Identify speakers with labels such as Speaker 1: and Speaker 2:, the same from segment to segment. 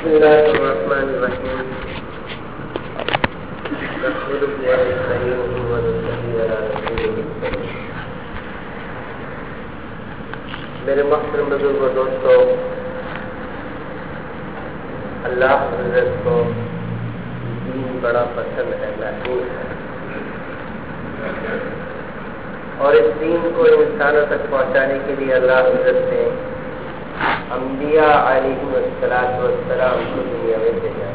Speaker 1: بسم الله الرحمن الرحيم. نحمده ونستعينه ونصلي على رسوله الكريم. میرے محترم بزرگ و دوستوں، اللہ حضرت کو دین بڑا پسند ہے، محبوب ہے، اور اس دین کو انسانوں تک پہنچانے کے لیے اللہ حضرت نے انبیاء علیہم السلام کو دنیا میں بھیجا،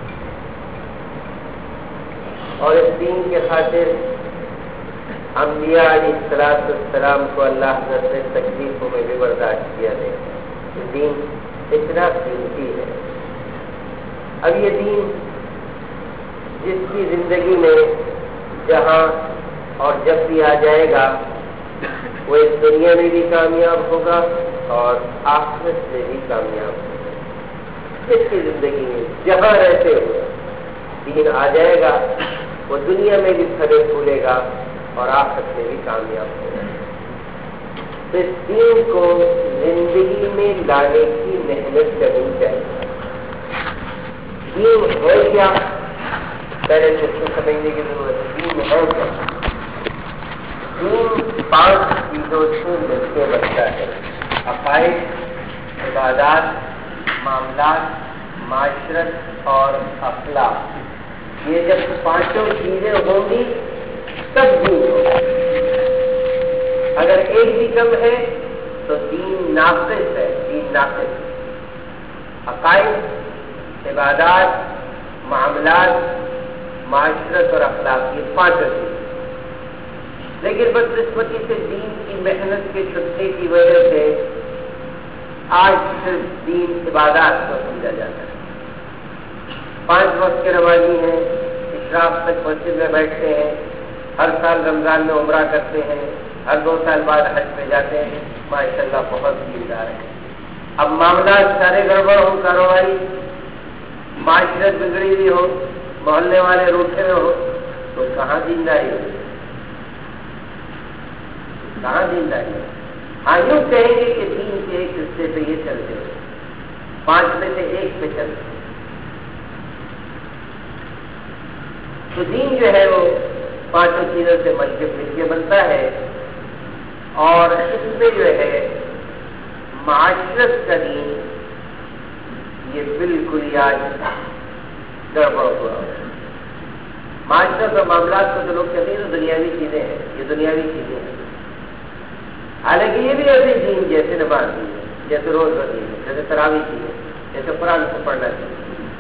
Speaker 1: اور اس دین کے خاطر انبیاء علیہ السلام کو اللہ حضرت نے تکلیفوں میں بھی برداشت کیا ہے۔ یہ دین اتنا قیمتی ہے۔ اب یہ دین جس کی زندگی میں جہاں اور جب بھی آ جائے گا، وہ اس دنیا میں بھی کامیاب ہوگا اور آخرت میں بھی کامیاب ہوگا۔ جس کی زندگی میں جہاں رہتے ہوئے دین آ جائے گا، وہ دنیا میں بھی پھلے پھولے گا اور آخرت میں بھی کامیاب ہوگا۔ تو اس دین کو زندگی میں لانے کی محنت کرنی چاہیے۔ دین ہے کیا؟ پہلے سے اس کو سمجھنے کی ضرورت ہے۔ دین ہے کیا؟ دین 5 چیزوں سے مل کے بنتا ہے: عقائد، عبادات، معاملات، معاشرت اور اخلاق۔ یہ جب 5 چیزیں ہوں گی تب دین ہوگا۔ اگر ایک بھی کم ہے تو دین ناقص ہے، دین ناقص ہے۔ عقائد، عبادات، معاملات، معاشرت اور اخلاق، یہ 5 چیزیں۔ لیکن بدقسمتی سے دین کی محنت کے چھٹنے کی وجہ سے آج صرف دین عبادات کو سمجھا جاتا ہے۔ 5 وقت کے نمازی ہیں، اشراق تک مسجد میں بیٹھتے ہیں، ہر سال رمضان میں عمرہ کرتے ہیں، ہر 2 سال بعد حج پہ جاتے ہیں، ماشاءاللہ بہت دیندار ہے۔ اب معاملات سارے گڑبڑ ہوں، کاروباری، معاشرت بگڑی ہوئی ہو، محلے والے روٹھے میں ہو، تو کہاں دینداری ہو؟ کہاں دینداری ہے؟ ہاں، یوں کہیں گے کہ دین کے ایک حصے پہ یہ چلتے ہیں، 5 میں سے 1 پہ چلتے ہیں۔ تو دین جو ہے وہ 5 چیزوں سے مل کے بنتا ہے، اور اس میں جو ہے معاشرت کا دین یہ بالکل آج گڑبڑ ہوا۔ معاشرت اور معاملات کو تو لوگ کہتے ہیں دنیاوی چیزیں ہیں، یہ دنیاوی چیزیں ہیں، حالانکہ یہ بھی ایسے دین جیسے نماز دی ہے، جیسے روز دین ہے، جیسے تراویح کی ہے، جیسے قرآن کو پڑھنا چاہیے۔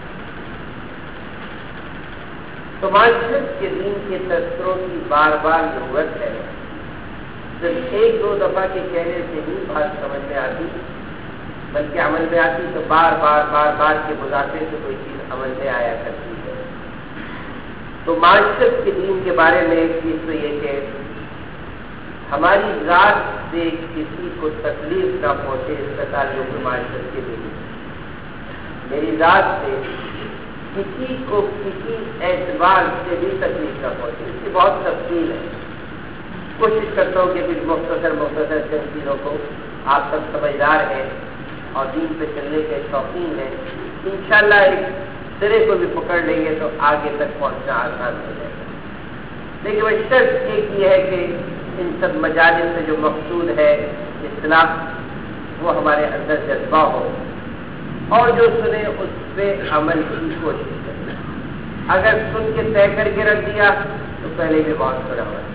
Speaker 1: تو معاشرت کے دین کے تذکروں کی بار بار ضرورت ہے۔ صرف 1-2 دفعہ کے کہنے سے ہی بات سمجھ میں آتی، بلکہ عمل میں آتی تو بار بار کے گزارنے سے کوئی چیز عمل میں آیا کرتی ہے۔ تو معاشرت کے دین کے بارے میں ایک چیز تو یہ کہ ہماری ذات سے کسی کو تکلیف نہ پہنچے، اس کا تعلق معاشرت کے دین۔ میری ذات سے کسی کو کسی اعتبار سے بھی تکلیف نہ پہنچے، اس کی بہت تفصیل ہے۔ کوشش کرتا ہوں کہ کچھ مختصر چند چیزوں کو آپ سب سمجھدار ہیں اور دین پہ چلنے کے شوقین ہیں، انشاءاللہ ایک سرے کو بھی پکڑ لیں گے تو آگے تک پہنچنا آسان ہو جائے گا۔ لیکن وہ شرط ایک یہ ہے کہ ان سب مجالس سے جو مقصود ہے اصلاح، وہ ہمارے اندر جذبہ ہو، اور جو سنے اس پہ عمل کی کوشش کرے۔ اگر سن کے طے کر کے رکھ دیا تو پہلے بھی بہت سنا ہوا ہے۔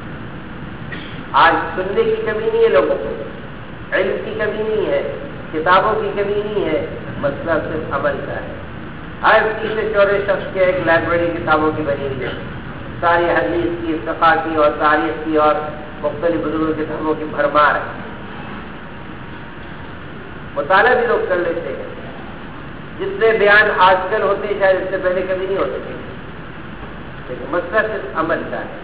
Speaker 1: آج سننے کی کمی نہیں ہے، لوگوں کو علم کی کمی نہیں ہے، کتابوں کی کمی نہیں ہے، مسئلہ صرف عمل کا ہے۔ ہر 30 سے 34 شخص کے ایک لائبریری کتابوں کی بنی ہوئی ہے، ساری حدیث کی، فقہ کی اور تاریخ کی اور مختلف بزرگوں کے دھرموں کی بھرمار ہے۔ مطالعہ بھی لوگ کر لیتے ہیں، جتنے بیان آج کل ہوتے ہیں شاید اس سے پہلے کبھی نہیں ہوتے تھے، لیکن مسئلہ صرف عمل کا ہے۔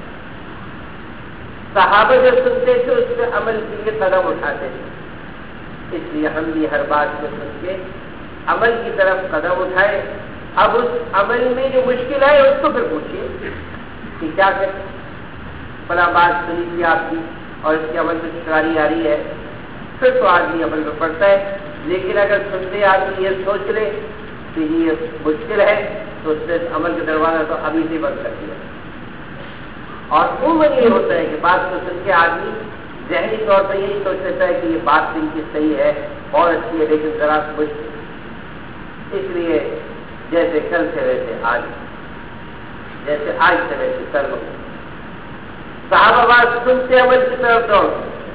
Speaker 1: صحابہ جو سنتے تھے اس پہ عمل کے لیے قدم اٹھاتے تھے، اس لیے ہم بھی ہر بات کو سن کے عمل کی طرف قدم اٹھائے۔ اب اس عمل میں جو مشکل ہے اس کو پھر پوچھیے کہ کیا کریں۔ فلاں بات سنی تھی آپ کی اور اس کے عمل میں دشواری آ رہی ہے، پھر تو آدمی عمل میں پڑتا ہے۔ لیکن اگر سنتے آدمی یہ سوچ لے کہ یہ مشکل ہے تو اس نے عمل کا دروازہ تو ابھی سے بند کر دیا. اور عموماً یہ ہوتا ہے کہ بات کو سن کے آدمی ذہنی طور پر یہی سوچ لیتا ہے کہ یہ بات ان کی صحیح ہے اور اچھی ہے، لیکن ذرا مشکل. اس لیے جیسے کل سے ویسے آج، جیسے آج سے ویسے کل ہو. صحابہ بات سنتے عمل کی طرف دوڑ،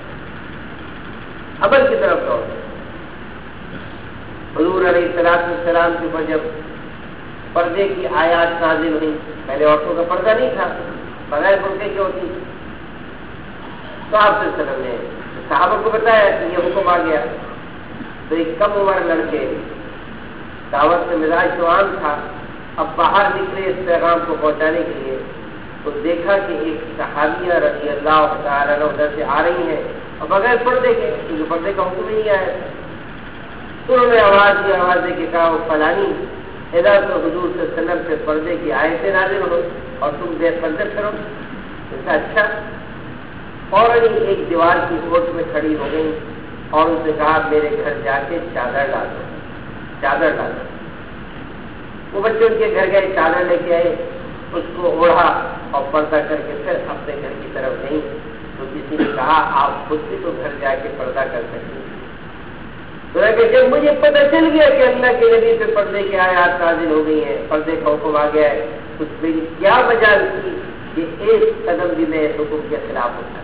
Speaker 1: عمل کی طرف دوڑ. حضور علیہ السلام کے اوپر جب پردے کی آیات نازل ہوئی، پہلے عورتوں کا پردہ نہیں تھا، بغیر برقعے کی ہوتی، تو آپ صلی اللہ علیہ وسلم نے صحابہ کو بتایا کہ یہ حکم آ گیا. تو ایک کم عمر لڑکے، دعوت سے مزاج تو عام تھا، اب باہر نکلے اس پیغام کو پہنچانے کے لیے، تو دیکھا کہ ایک صحابیہ رضی اللہ تعالیٰ عنہ ادھر سے آ رہی ہیں اور بغیر پردے کے، کیونکہ پردے کا حکم نہیں آیا. تو انہوں نے آواز دی، آواز دے کے کہا وہ فلانی ادھر تو حضور صلی اللہ علیہ وسلم سے پردے کی آیتیں نازل ہو اور تم بے پردے کرو. اس کا اچھا. فوراً ایک دیوار کی اوٹ میں کھڑی ہو گئی اور ان سے کہا میرے گھر جا کے چادر لا دو، چادر لا دو. وہ بچے ان کے گھر گئے، چادر لے کے آئے، اس کو اوڑھا اور پردہ کر کے پھر اپنے گھر کی طرف گئی. تو کسی نے کہا آپ خود بھی تو گھر جا کے پردہ کر سکتے. تو جب مجھے پتہ چل گیا کہ اللہ کے نبی پہ پردے کی آیات نازل ہو گئی ہیں، پردے کا حکم آ گیا ہے، تو میری کیا وجہ تھی کہ ایک قدم بھی میں حکم کے خلاف ہوتا.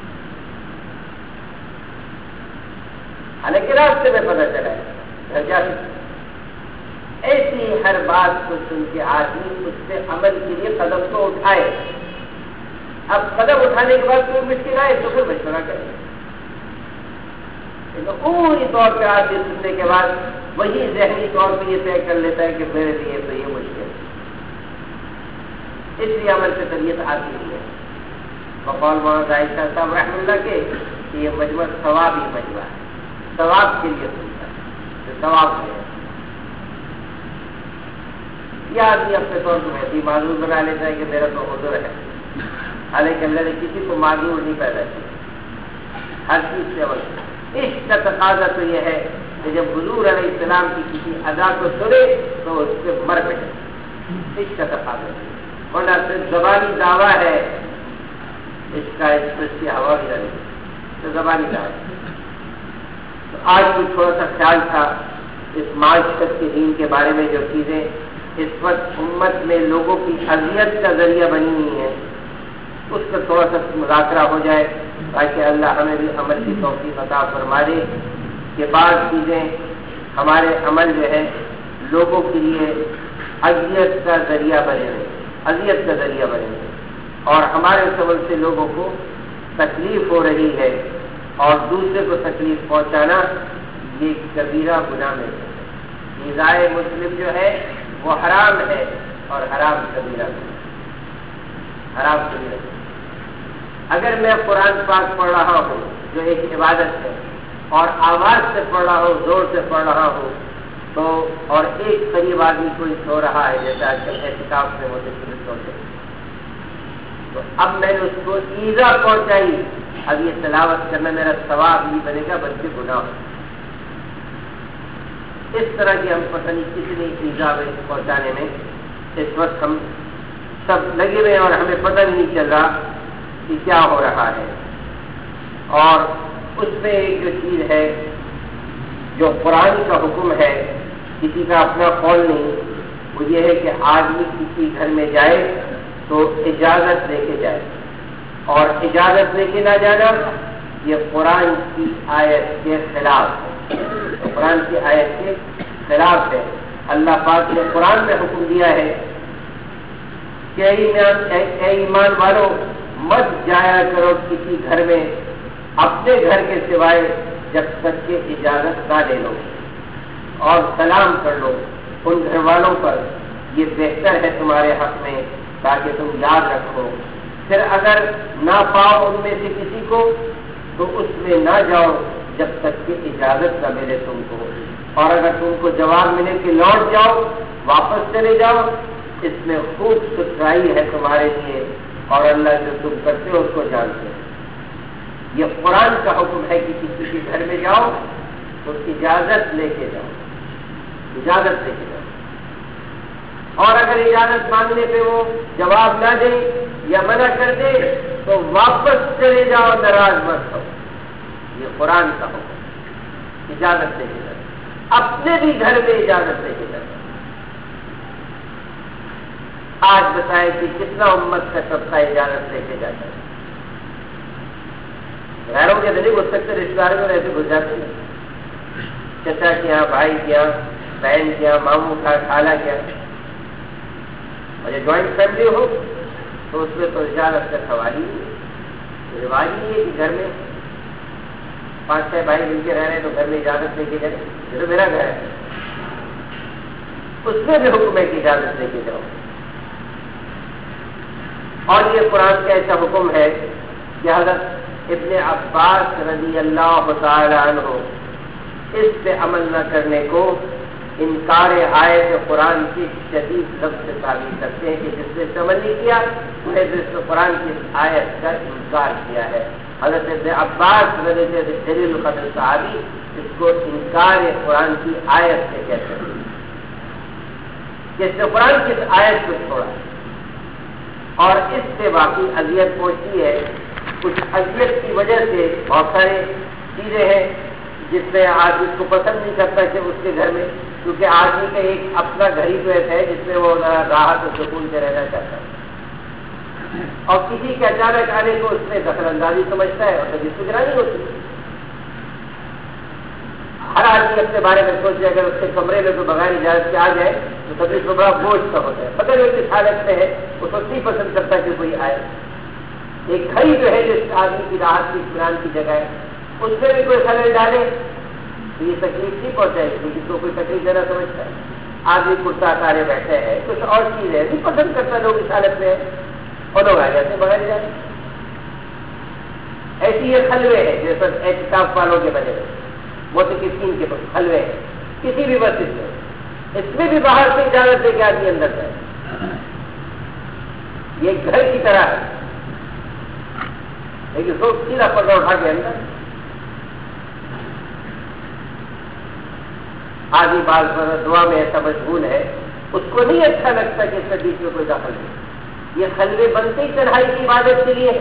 Speaker 1: حالانکہ راستے میں پتہ چلا ہے گھر جا کے. ایسی ہر بات کو سن کے آدمی اس سے عمل کے لیے قدم تو اٹھائے. اب قدم اٹھانے کے بعد کوئی مشکل آئے تو پھر مشورہ کرے. پوری طور پہ آدمی سننے کے بعد وہی ذہنی طور پہ یہ طے کر لیتا ہے کہ میرے لیے تو یہ مشکل ہے. اس لیے عمل سے طبیعت آتی نہیں ہے. بقول مولانا عائشہ صاحب رحمۃ اللہ کے کہ یہ مجمع ثواب ہی مجمع ہے، ثواب کے لیے سنتا ہے، ثواب ہے. یہ آدمی اپنے طور پر ایسی معذور بنا لیتا ہے کہ میرا تو عذر ہے، حالانکہ اللہ نے کسی کو معذور نہیں پیدا کیا. ہر چیز سے عمل. عشق کا تقاضا تو یہ ہے کہ جب حضور علیہ السلام کی کسی ادا کو سنے تو اس سے مر بیٹھے. عشق کا تقاضا ورنہ صرف زبانی دعویٰ ہے، اس کا ایکسپریس کی ہوا بھی رہے تو زبانی دعویٰ. تو آج بھی تھوڑا سا خیال تھا اس معاشرت کے دین کے بارے میں جو چیزیں اس وقت امت میں لوگوں کی اذیت کا ذریعہ بنی ہوئی ہیں، اس کا تھوڑا سا مذاکرہ ہو جائے تاکہ اللہ ہمیں بھی عمل کی توفیق عطا فرما دے کہ بعض چیزیں ہمارے عمل جو ہے لوگوں کے لیے اذیت کا ذریعہ بنے رہے، اذیت کا ذریعہ بنے رہے، اور ہمارے سبب سے لوگوں کو تکلیف ہو رہی ہے اور دوسرے کو تکلیف پہنچانا یہ کبیرہ گناہ میں ہے. ایذائے مسلم جو ہے وہ حرام ہے اور حرام کبیرہ، حرام کبیرہ. اگر میں قرآن پاک پڑھ رہا ہوں جو ایک عبادت ہے اور آواز سے پڑھ رہا ہوں، زور سے پڑھ رہا ہوں، تو اور ایک قریب آدمی کوئی سو رہا ہے جیسے آج کل اعتکاف میں ہوتے سوتے، تو اب میں نے اس کو ایذا پہنچائی. اب یہ تلاوت کرنا میرا ثواب نہیں بنے گا بلکہ گناہ. اس طرح کی ہم پتہ نہیں کتنی ایذا پہنچانے میں اس وقت ہم سب لگے ہوئے ہیں اور ہمیں پتہ بھی نہیں چل رہا کہ کیا ہو رہا ہے. اور اس میں ایک جو چیز ہے جو قرآن کا حکم ہے، کسی کا اپنا قول نہیں، وہ یہ ہے کہ آدمی کسی گھر میں جائے تو اجازت لے کے جائے، اور اجازت لے کے نہ جانا یہ قرآن کی آیت کے خلاف ہے. قرآن کی آیت کے خلاف ہے. اللہ پاک نے قرآن میں حکم دیا ہے کہ اے ایمان والو مت جایا کرو کسی گھر میں اپنے گھر کے سوائے جب تک کہ اجازت نہ لے لو، اور سلام کر لو ان گھر والوں پر، یہ بہتر ہے تمہارے حق میں تاکہ تم یاد رکھو. پھر اگر نہ پاؤ ان میں سے کسی کو تو اس میں نہ جاؤ جب تک کہ اجازت نہ ملے تم کو، اور اگر تم کو جواب ملے کہ لوٹ جاؤ، واپس چلے جاؤ، اس میں خوب ستھرائی ہے تمہارے لیے، اور اللہ جو تم کرتے ہو اس کو جانتے ہیں. یہ قرآن کا حکم ہے کہ کسی کے گھر میں جاؤ تو اجازت لے کے جاؤ، اجازت لے کے جاؤ. اور اگر اجازت مانگنے پہ وہ جواب نہ دے یا منع کر دے تو واپس چلے جاؤ، ناراض مت ہو. یہ قرآن کا حکم، اجازت نہیں ہے. اپنے بھی گھر میں اجازت نہیں ہے. آج بتائیں کہ کتنا امت کا طبقہ اجازت لے کے جاتا ہے. غیروں کے نہیں گھس سکتے، رشتے داروں میں ایسے گھس جاتے ہیں، چچا کے یہاں، بھائی کے یہاں، بہن کے یہاں، ماموں کا، خالہ کے یہاں. اور یہ جوائنٹ فیملی ہو تو اس میں تو اجازت کا سوال ہی نہیں. رواج ہی ہے کہ گھر میں 5-6 بھائی مل کے رہ رہے ہیں تو گھر میں اجازت لے کے جائیں. یہ تو میرا گھر ہے، اس میں بھی حکم ہے کہ اجازت لے کے جاؤ. اور یہ قرآن کا ایسا حکم ہے کہ حضرت ابن عباس رضی اللہ تعالی عنہ اس پہ عمل نہ کرنے کو انکار آیت قرآن کی شدید لفظ سے تعبیر کرتے ہیں کہ جس نے عمل نہیں کیا انہوں نے جس قرآن کی آیت کا انکار کیا ہے. حضرت ابن عباس رضی جلیل القدر صحابی اس کو انکار قرآن کی آیت سے کہتے ہیں. جس نے قرآن کی آیت کو چھوڑا اور اس سے واقعی اذیت پہنچتی ہے. کچھ اذیت کی وجہ سے بہت سارے چیزیں ہیں جس میں آدمی کو پسند نہیں کرتا کہ اس کے گھر میں، کیونکہ آدمی کا ایک اپنا گھر ہی تو ایسا ہے جس میں وہ راحت و سکون سے رہنا چاہتا ہے، اور کسی کے اچانک آنے کو اس میں دخل اندازی سمجھتا ہے اور کبھی فکرانی ہوتی ہے. ہر آدمی اپنے بارے میں سوچے اگر اس کے کمرے میں کوئی بغیر اجازت کے آ جائے تو کبھی تو بڑا بوجھ سا ہوتا ہے. پتہ نہیں کس حالت میں ہے وہ تو نہیں پسند کرتا کہ کوئی آئے. ایک گھر جو ہے جس آدمی کی راحت کی اطمینان کی جگہ ہے اس میں بھی کوئی خلل ڈالے تو یہ تکلیف نہیں پہنچائے گی. کسی کو کوئی تکلیف دینا سمجھتا ہے. آدمی کرتا اتارے بیٹھے ہیں، کچھ اور چیز ہے نہیں پسند کرتا لوگ اس حالت میں اور لوگ آ جاتے بغیر اجازت. ایسی یہ خلوے ہے جیسے اعتکاف والوں کے بنے ہوئے موتقفین کے خلوے ہیں کسی بھی مسجد میں، اس میں بھی باہر سے اجازت دے کے آدمی اندر جائے. یہ گھر کی طرح ہے لیکن سوچ سیدھا پردہ اٹھا کے اندر. آدمی بعض دعا میں ایسا مشغول ہے اس کو نہیں اچھا لگتا کہ اس کے بیچ میں کوئی دخل نہیں. یہ خلوے بنتے ہی تنہائی کی عبادت کے لیے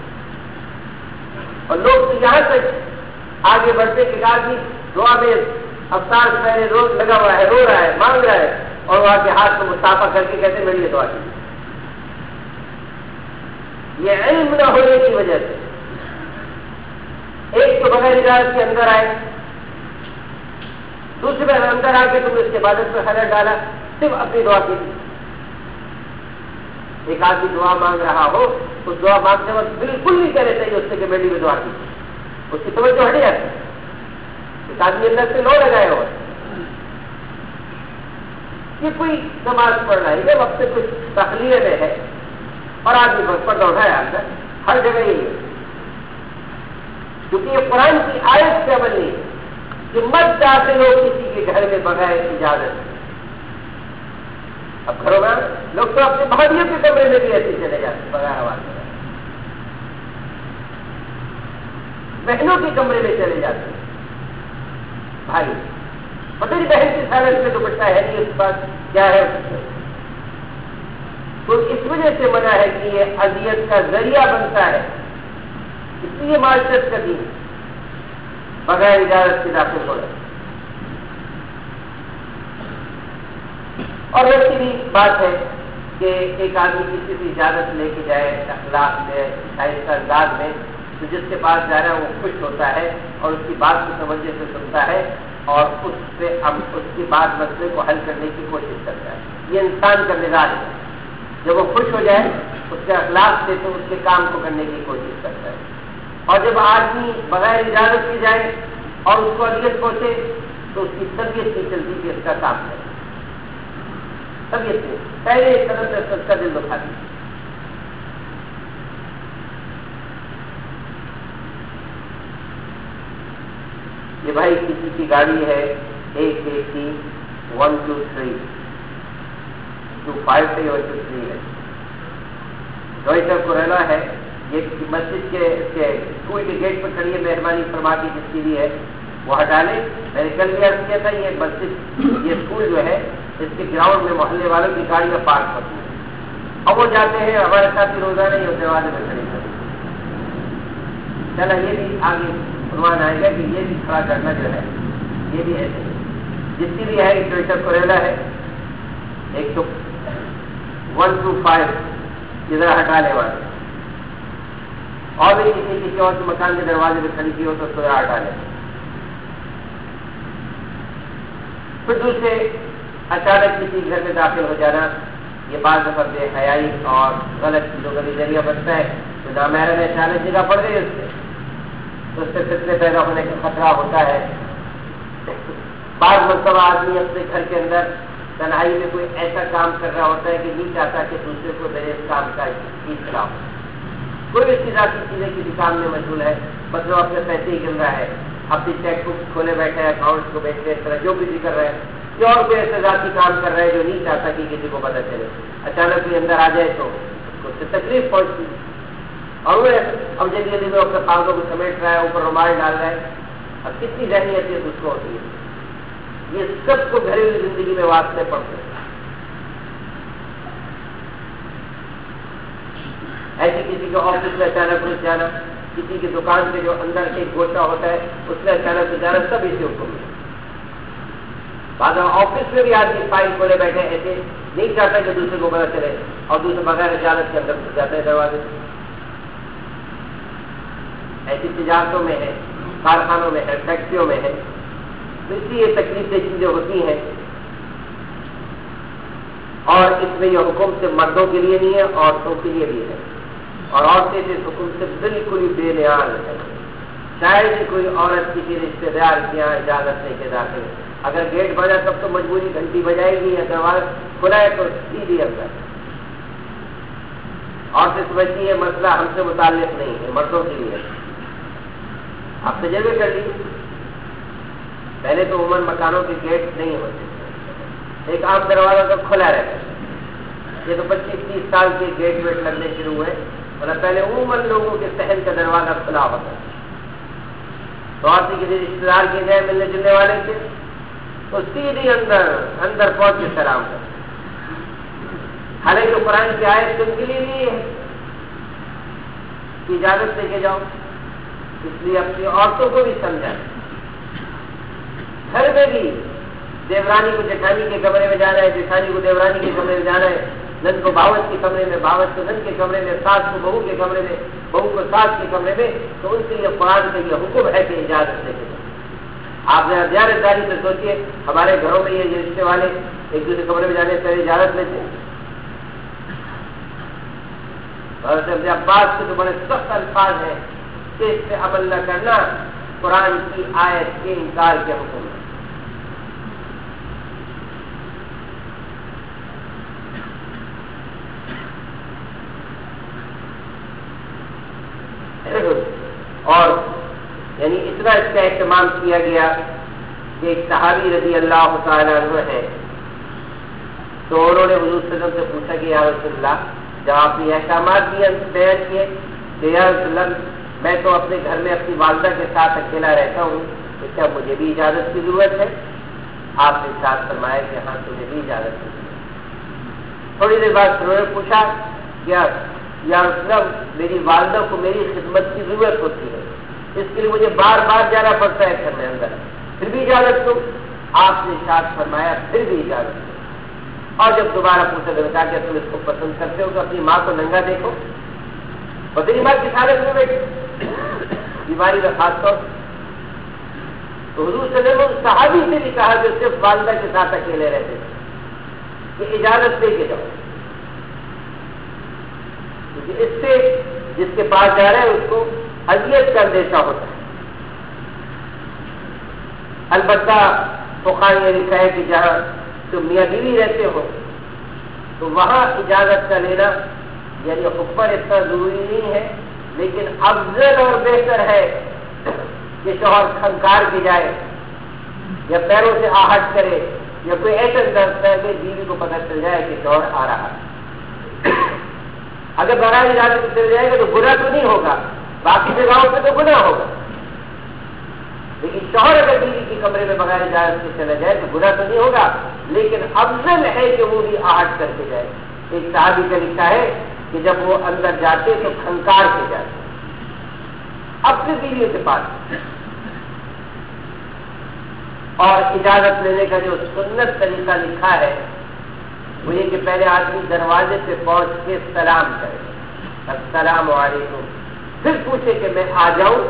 Speaker 1: اور لوگ تو یہاں تک آگے بڑھتے کہ آدمی دعا میں افطار سے پہلے روز لگا ہوا ہے، رو رہا ہے، مانگ رہا ہے اور وہاں کے ہاتھ کو مصافحہ کر کے کہتے میری دعا کی. یہ علم نہ ہونے کی وجہ سے ایک تو بغیر اجازت کے اندر آئے، دوسرے بار اندر آ کے تم اس کے عبادت میں خلل ڈالا صرف اپنی دعا کے لیے. ایک آدمی دعا مانگ رہا ہو تو دعا مانگتے وقت بالکل نہیں کہنا چاہیے اس سے کہ میری بھی دعا کی. اس کی توجہ ہٹ جاتی. ایک آدمی اندر سے لو لگائے ہو یہ کوئی نماز پڑھ رہا ہے وقت سے کچھ تخلیے میں ہے اور آدمی بس پردہ اٹھایا اندر ہر جگہ یہی ہے کیونکہ یہ قرآن کی آیت سے عمل نہیں ہے کہ مت داخل ہو کسی کے گھر میں بغیر اجازت. اب گھروں میں لوگ تو اپنے بھائیوں کے کمرے میں بھی ایسے چلے جاتے بغیر آواز میں، بہنوں کے کمرے میں چلے جاتے ہیں. بھائی پتہ نہیں بہن کی حالت میں دوپٹہ ہے نہیں اس کے پاس کیا ہے تو اس وجہ سے منع ہے کہ یہ اذیت کا ذریعہ بنتا ہے. اس لیے معاشرت کا دین بغیر اجازت کے داخل ہو رہا ہے. اور ویسی بھی بات ہے کہ ایک آدمی کسی سے اجازت لے کے جائے اخلاق میں شائستہ انداز میں تو جس کے پاس جا رہا ہے وہ خوش ہوتا ہے اور اس کی بات کو توجہ سے سنتا ہے اور اس سے اس کی بات مسئلے کو حل کرنے کی کوشش کرتا ہے. یہ انسان کا مزاج ہے. جب وہ خوش ہو جائے اس کے اخلاق سے تو اس کے کام کو کرنے کی کوشش کرتا ہے. اور جب آدمی بغیر اجازت کی جائے اور اس کو اذیت پہنچے تو اس کی طبیعت نہیں چلتی کہ اس کا کام کرے. طبیعت سے پہلے ایک قدم سے اس کا دل دکھاتی. یہ بھائی کسی کی گاڑی ہے 183 123 25 سے 123 ہے ٹویوٹا کورونا ہے. یہ مسجد کے اسکول کے گیٹ پر کھڑی ہے. مہربانی فرما کی جس کی بھی ہے وہ ہٹا لیں. میں نے کل بھی عرض کیا تھا یہ مسجد یہ اسکول جو ہے جس کے گراؤنڈ میں محلے والوں کی گاڑیاں پارک ہوتی ہیں، اب وہ جاتے ہیں ہمارے ساتھ روزانہ ہی دروازے میں کھڑے کرتے ہیں. چلا یہ بھی آگے عنوان آئے گا کہ یہ بھی کھڑا کرنا جو ہے یہ بھی ایسے جس کی بھی ہے ایک ٹویٹر کوریلا ہے، ایک تو 1 to 5 ادھر ہٹانے والے، اور بھی کسی اور کے مکان کے دروازے میں کھڑی کی ہو تو اس کو ہٹا لے. پھر دوسرے اچانک کسی گھر میں داخل ہو جانا، یہ بعض دفعہ بے حیائی اور غلط چیزوں کا بھی ذریعہ بنتا ہے. تو نامحرم میں اچانک جگہ پڑ گئی اس سے فتنے پیدا ہونے کا خطرہ ہوتا ہے. بعض مرتبہ آدمی اپنے گھر کے اندر تنہائی میں کوئی ایسا کام کر رہا ہوتا ہے کہ نہیں چاہتا کہ دوسرے کو میرے اس کام کا اطلاع ہو. کوئی اس کی ذاتی چیزیں کسی کام میں مشغول ہے، مطلب اپنے پیسے ہی گن رہا ہے، اپنی چیک بک کھولے بیٹھے اکاؤنٹ کو بیچتے، اس طرح جو بھی کر رہا ہے، کہ اور کوئی ایسے ذاتی کام کر رہا ہے جو نہیں چاہتا کہ کسی کو پتہ چلے. اچانک کوئی اندر آ جائے تو اس سے تکلیف پہنچتی ہے، اور وہ اب جلدی میں اپنے پاؤں کو سمیٹ رہا ہے، اوپر رومال ڈال رہا ہے. اب کتنی ذہنی حیثیت اس کو ہوتی ہے. یہ سب کو گھریلو زندگی میں واسطے پڑتے ہیں. ایسی کسی کے آفس میں اچانک گھس جانا، کسی کی دکان کے جو اندر ایک گوشہ ہوتا ہے اس میں اچانک گھس جانا، سب اسی حکم میں. بعد آفس میں بھی آدمی فائل کھولے بیٹھے ایسے نہیں چاہتا کہ دوسرے کو پتہ چلے، اور دوسرے بغیر اجازت کے اندر گھس جاتے ہیں دروازے. ایسی تجارتوں میں ہے، کارخانوں میں ہے، فیکٹریوں میں ہے. تو اس لیے یہ تکلیف چیزیں ہوتی ہیں، اور اس میں یہ حکم سے مردوں کے لیے نہیں ہے، عورتوں کے لیے بھی ہے. اور عورتیں اس حکم سے بالکل ہی بے نیاز ہے. شاید ہی کوئی عورت کسی رشتے دار کے یہاں اجازت لے کے داخل ہے. اگر گیٹ بجا تب تو مجبوری گھنٹی بجائے گی، یا دروازہ کھلا ہے تو سیدھی اندر. عورتیں سمجھتی ہے مسئلہ ہم سے متعلق نہیں ہے، مردوں کے لیے. آپ تجربے کر لیجیے، پہلے تو عموماً مکانوں کے گیٹ نہیں ہوتے، ایک عام دروازہ تو کھلا رہتا ہے. یہ تو 25-30 سال کے گیٹ ویٹ لگنے شروع ہوئے، ورنہ پہلے عموماً لوگوں کے صحن کا دروازہ کھلا ہوتا ہے. تو عورتیں کسی رشتے دار کے گئے ملنے جلنے والے تھے تو سیدھی اندر پہنچ کے سلام کر. حالانکہ قرآن کی آیت تم کے لیے نہیں ہے کہ اجازت لے کے جاؤ، اس لیے اپنی عورتوں کو بھی سمجھا. گھر میں بھی دیورانی کو جٹھانی کے کمرے میں جانا ہے، جٹھانی کو دیورانی کے کمرے میں جانا ہے، نند کو باورچ کے کمرے میں، باورچ کو نند کے کمرے میں، ساس کو بہو کے کمرے میں، بہو کو ساس کے کمرے میں. تو ان کے لیے قرآن کا یہ حکم ہے کہ اجازت لے کے جاؤ. آپ ذرا زیادہ داری سے سوچیے، ہمارے گھروں میں یہ رشتے والے ایک دوسرے کمرے میں جانے سے اجازت لیتے ہیں. حضرت عباس کے تو بڑے سخت الفاظ ہیں کہ اس سے عمل نہ کرنا قرآن کی آیت کے انکار کے حکم ہے. اور یعنی اتنا اس کا اہتمام کیا گیا کہ ایک صحابی رضی اللہ تعالیٰ عنہ ہے، تو انہوں نے حضور صلی اللہ علیہ وسلم سے پوچھا کہ یا رسول اللہ، جب آپ نے احکامات بیان کیے کہ یا رسول اللہ میں تو اپنے گھر میں اپنی والدہ کے ساتھ اکیلا رہتا ہوں، تو کیا مجھے بھی اجازت کی ضرورت ہے؟ آپ نے ارشاد فرمایا کہ ہاں تمہیں بھی اجازت کی ضرورت ہے. تھوڑی دیر بعد انہوں نے پوچھا یا رسول اللہ میری والدہ کو میری خدمت کی ضرورت ہوتی ہے، اس کے لیے مجھے بار بار جانا پڑتا ہے گھر میں اندر، پھر بھی اجازت دو؟ آپ نے ارشاد فرمایا پھر بھی اجازت دو. اور جب دوبارہ پوچھا تو کہا کہ تم اس کو پسند کرتے ہو تو اپنی ماں کو ننگا دیکھو، اور تیری ماں کس حالت میں بیٹھی بیماری کا خاص طور. تو حضور صلی اللہ علیہ وسلم صحابی سے بھی کہا کہ صرف والدہ کے ساتھ اکیلے رہتے تھے کہ اجازت دے کے جاؤ، کیونکہ اس سے جس کے پاس جا رہا ہے اس کو اذیت کا اندیشہ ہوتا ہے. البتہ فقہاء نے لکھا ہے کہ جہاں تم میاں بیوی رہتے ہو تو وہاں اجازت کا لینا یعنی حکم اتنا ضروری نہیں ہے، لیکن افضل اور بہتر ہے کہ شوہر کھنکار کے جائے یا پیروں سے آہٹ کرے یا کوئی ایسا درد ہے کہ بیوی کو پتہ چل جائے کہ شوہر آ رہا ہے. اگر بغیر اجازت سے چل جائے گا تو گناہ تو نہیں ہوگا، باقی جگہوں پہ تو گناہ ہوگا. لیکن شوہر اگر بیوی کی کمرے میں بغیر اجازت سے چلا جائے تو برا تو نہیں ہوگا، لیکن افضل ہے کہ وہ بھی آہٹ کر کے جائے۔ ایک صحابی کا لکھا ہے کہ جب وہ اندر جاتے تو کھنکار کے جاتے اپنی بیویوں کے پاس، اور اجازت لینے کا جو سنت طریقہ لکھا ہے وہ یہ کہ پہلے آدمی دروازے پہ پہنچ کے سلام کرے، السلام علیکم، پھر پوچھے کہ میں آ جاؤں۔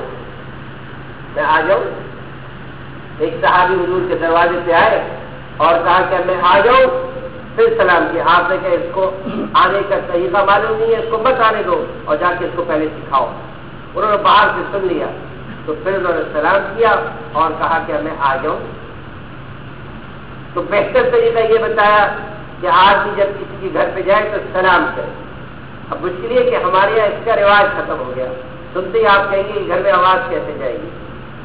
Speaker 1: ایک صحابی حضور کے دروازے پہ آئے اور کہا کہ میں آ جاؤں، پھر سلام کیا۔ آپ نے کہا اس کو آنے کا طریقہ معلوم نہیں ہے، اس کو مت آنے دو اور جا کے اس کو پہلے سکھاؤ۔ انہوں نے باہر سے سن لیا تو پھر انہوں نے سلام کیا اور کہا کہ میں آ جاؤں۔ تو بہتر طریقہ یہ بتایا کہ آدمی جب کسی کے گھر پہ جائے تو سلام کرے۔ اب مشکل یہ کہ ہمارے یہاں اس کا رواج ختم ہو گیا، سنتے ہی آپ کہیں گے گھر میں آواز کیسے جائے گی۔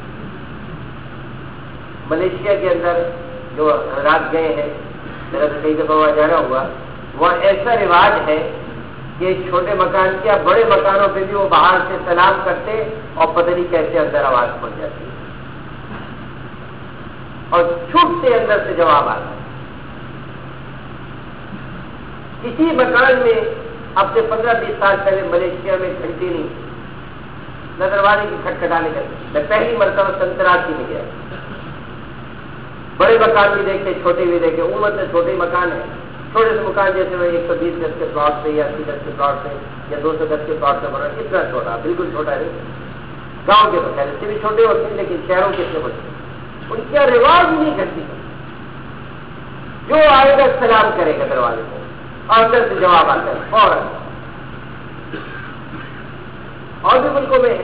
Speaker 1: ملیشیا کے اندر جو رات گئے ہیں، میرا تو کئی دفعہ وہاں جانا ہوا، وہاں ایسا رواج ہے کہ چھوٹے مکان کیا بڑے مکانوں پہ بھی وہ باہر سے سلام کرتے اور پتہ نہیں کیسے اندر آواز پہنچ جاتی ہے اور چھوٹ سے اندر سے جواب آتا ہے۔ کسی مکان میں اب سے 15-20 سال پہلے ملیشیا میں گھنٹی نہیں، نہ دروازے کی کھٹکھٹانے کا۔ میں پہلی مرتبہ سنتراسی میں گیا، بڑے مکان بھی دیکھے چھوٹے بھی دیکھے، عموماً سے چھوٹے مکان ہیں، چھوٹے سے مکان جیسے وہ 120 گز کے پلاٹ سے یا 80 گز کے پلاٹ سے یا 200 گز کے پلاٹ سے بنا، اتنا چھوٹا، بالکل چھوٹا نہیں۔ گاؤں کے تو خیر سے بھی چھوٹے ہوتے ہیں لیکن شہروں کے سے بڑے، ان کا رواج نہیں گھنٹی کا، جو آئے گا سلام کرے گا دروازے کو اور اندر سے جواب آتا ہے فوراً۔ اور بھی ملکوں میں ہے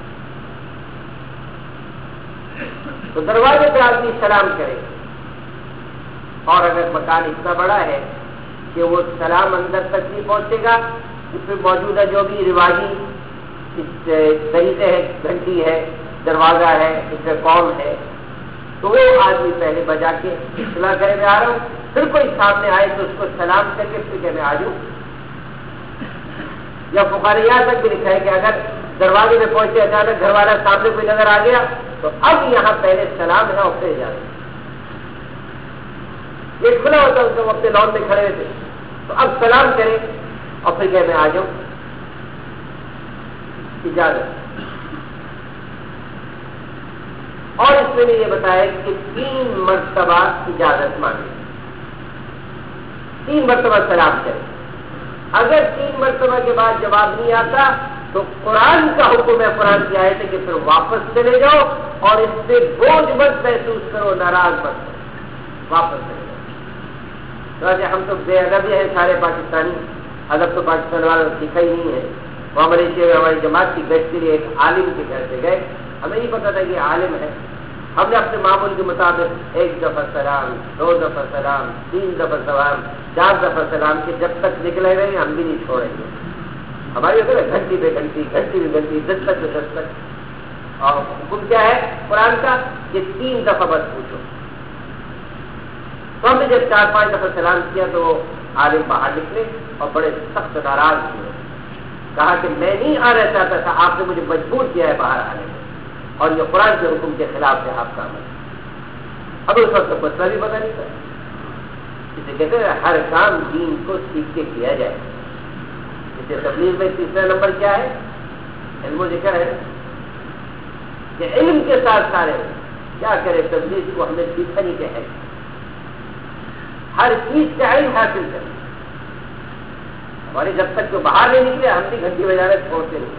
Speaker 1: تو دروازے پہ آدمی سلام کرے، اور اگر مکان اتنا بڑا ہے کہ وہ سلام اندر تک نہیں پہنچے گا، اس میں موجودہ جو بھی رواجی طریقے ہیں، گھنٹی ہے، دروازہ ہے، اس میں قوم ہے، تو وہ آدمی پہلے بجا کے اطلاع کرے میں آ رہا ہوں، پھر کوئی سامنے آئے تو اس کو سلام کر کے پھر کہ میں آ جاؤں۔ یا فقاریات تک بھی لکھا ہے کہ اگر دروازے میں پہنچے اچانک گھر والا سامنے کوئی نظر آ گیا تو اب یہاں پہلے سلام ہے اور پھر جانا۔ یہ کھلا ہوتا ہے، وہ اپنے لان میں کھڑے ہوئے تھے، تو اب سلام کرے اور پھر کہ میں آ جاؤں، اجازت۔ اور اس میں نے یہ بتایا کہ 3 مرتبہ اجازت مانگے، 3 مرتبہ سلام کرے۔ اگر 3 مرتبہ کے بعد جواب نہیں آتا تو قرآن کا حکم ہے، قرآن کی آیت ہے کہ پھر واپس چلے جاؤ اور اس سے بوجھ مت محسوس کرو، ناراض مت کرو، واپس چلے جاؤ۔ ہم تو بے ادب ہیں سارے پاکستانی، ادب تو پاکستان والوں نے سیکھا ہی نہیں ہے۔ وہاں ملیشیا میں ہماری جماعت کی گشت کے لیے ایک عالم کے گھر سے گئے، ہمیں نہیں پتا تھا کہ عالم ہے، ہم نے اپنے معمول کے مطابق 1 دفعہ سلام، 2 دفعہ سلام، 3 دفعہ سلام، 4 دفعہ سلام کے جب تک نکلے گئے ہم بھی نہیں چھوڑیں گے۔ ہماری ہوتا ہے گھنٹی پہ گھنٹی، گھنٹی پہ گھنٹی، دستک پہ دستک۔ اور حکم کیا ہے قرآن کا؟ یہ 3 دفعہ بس پوچھو۔ تو ہم نے جب 4-5 دفعہ سلام کیا تو وہ عالم باہر نکلے اور بڑے سخت ناراض ہوئے، کہا کہ میں نہیں آنا چاہتا تھا، آپ نے مجھے مجبور کیا ہے باہر آنے میں، اور یہ قرآن کے حکم کے خلاف ہے آپ کا عمل۔ اب اس وقت مسئلہ بھی پتا نہیں تھا، اسے کہتے ہیں ہر کام دین کو سیکھ کے کیا جائے۔ اسے تبلیغ میں 3 نمبر کیا ہے؟ علم و ذکر ہے کہ علم کے ساتھ سارے کیا کرے، تبلیغ کو ہمیں سیکھا نہیں کہ ہے، ہر چیز کا علم حاصل کرے۔ ہمارے جب تک جو باہر نہیں نکلے ہم بھی گھنٹی بجانا چھوڑتے نہیں۔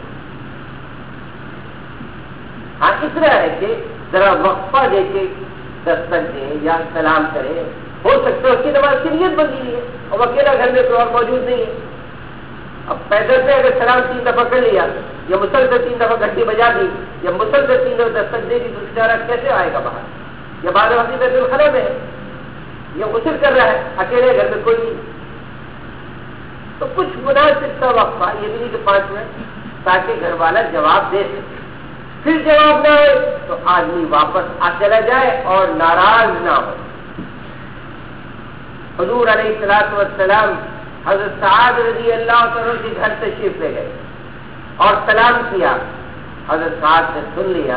Speaker 1: ہاں اتنا ہے کہ ذرا وقفہ دے کے دستک دیں یا سلام کریں، ہو سکتا ہے اس کی نماز کی نیت بن گئی ہے اور اکیلا گھر میں کوئی اور موجود نہیں ہے۔ اب پیدل سے اگر سلام 3 دفعہ کر لیا یا مسلسل 3 دفعہ گھنٹی بجا دی یا مسلسل 3 دفعہ دستک دے دی تو بیچارہ کیسے آئے گا باہر؟ یا بعد وقت بیت الخلا میں ہے یا غسل کر رہا ہے، اکیلے گھر میں کوئی نہیں، تو کچھ مناسب سا وقفہ، یہ بھی نہیں کہ 5 منٹ، تاکہ گھر والا جواب دے سکے۔ پھر جواب نہ آئے تو آدمی واپس چلا جائے اور ناراض نہ ہو۔ حضور علیہ السلام حضرت سعد رضی اللہ عنہ کے گھر تشریف لے گئے اور سلام کیا، حضرت سعد نے سن لیا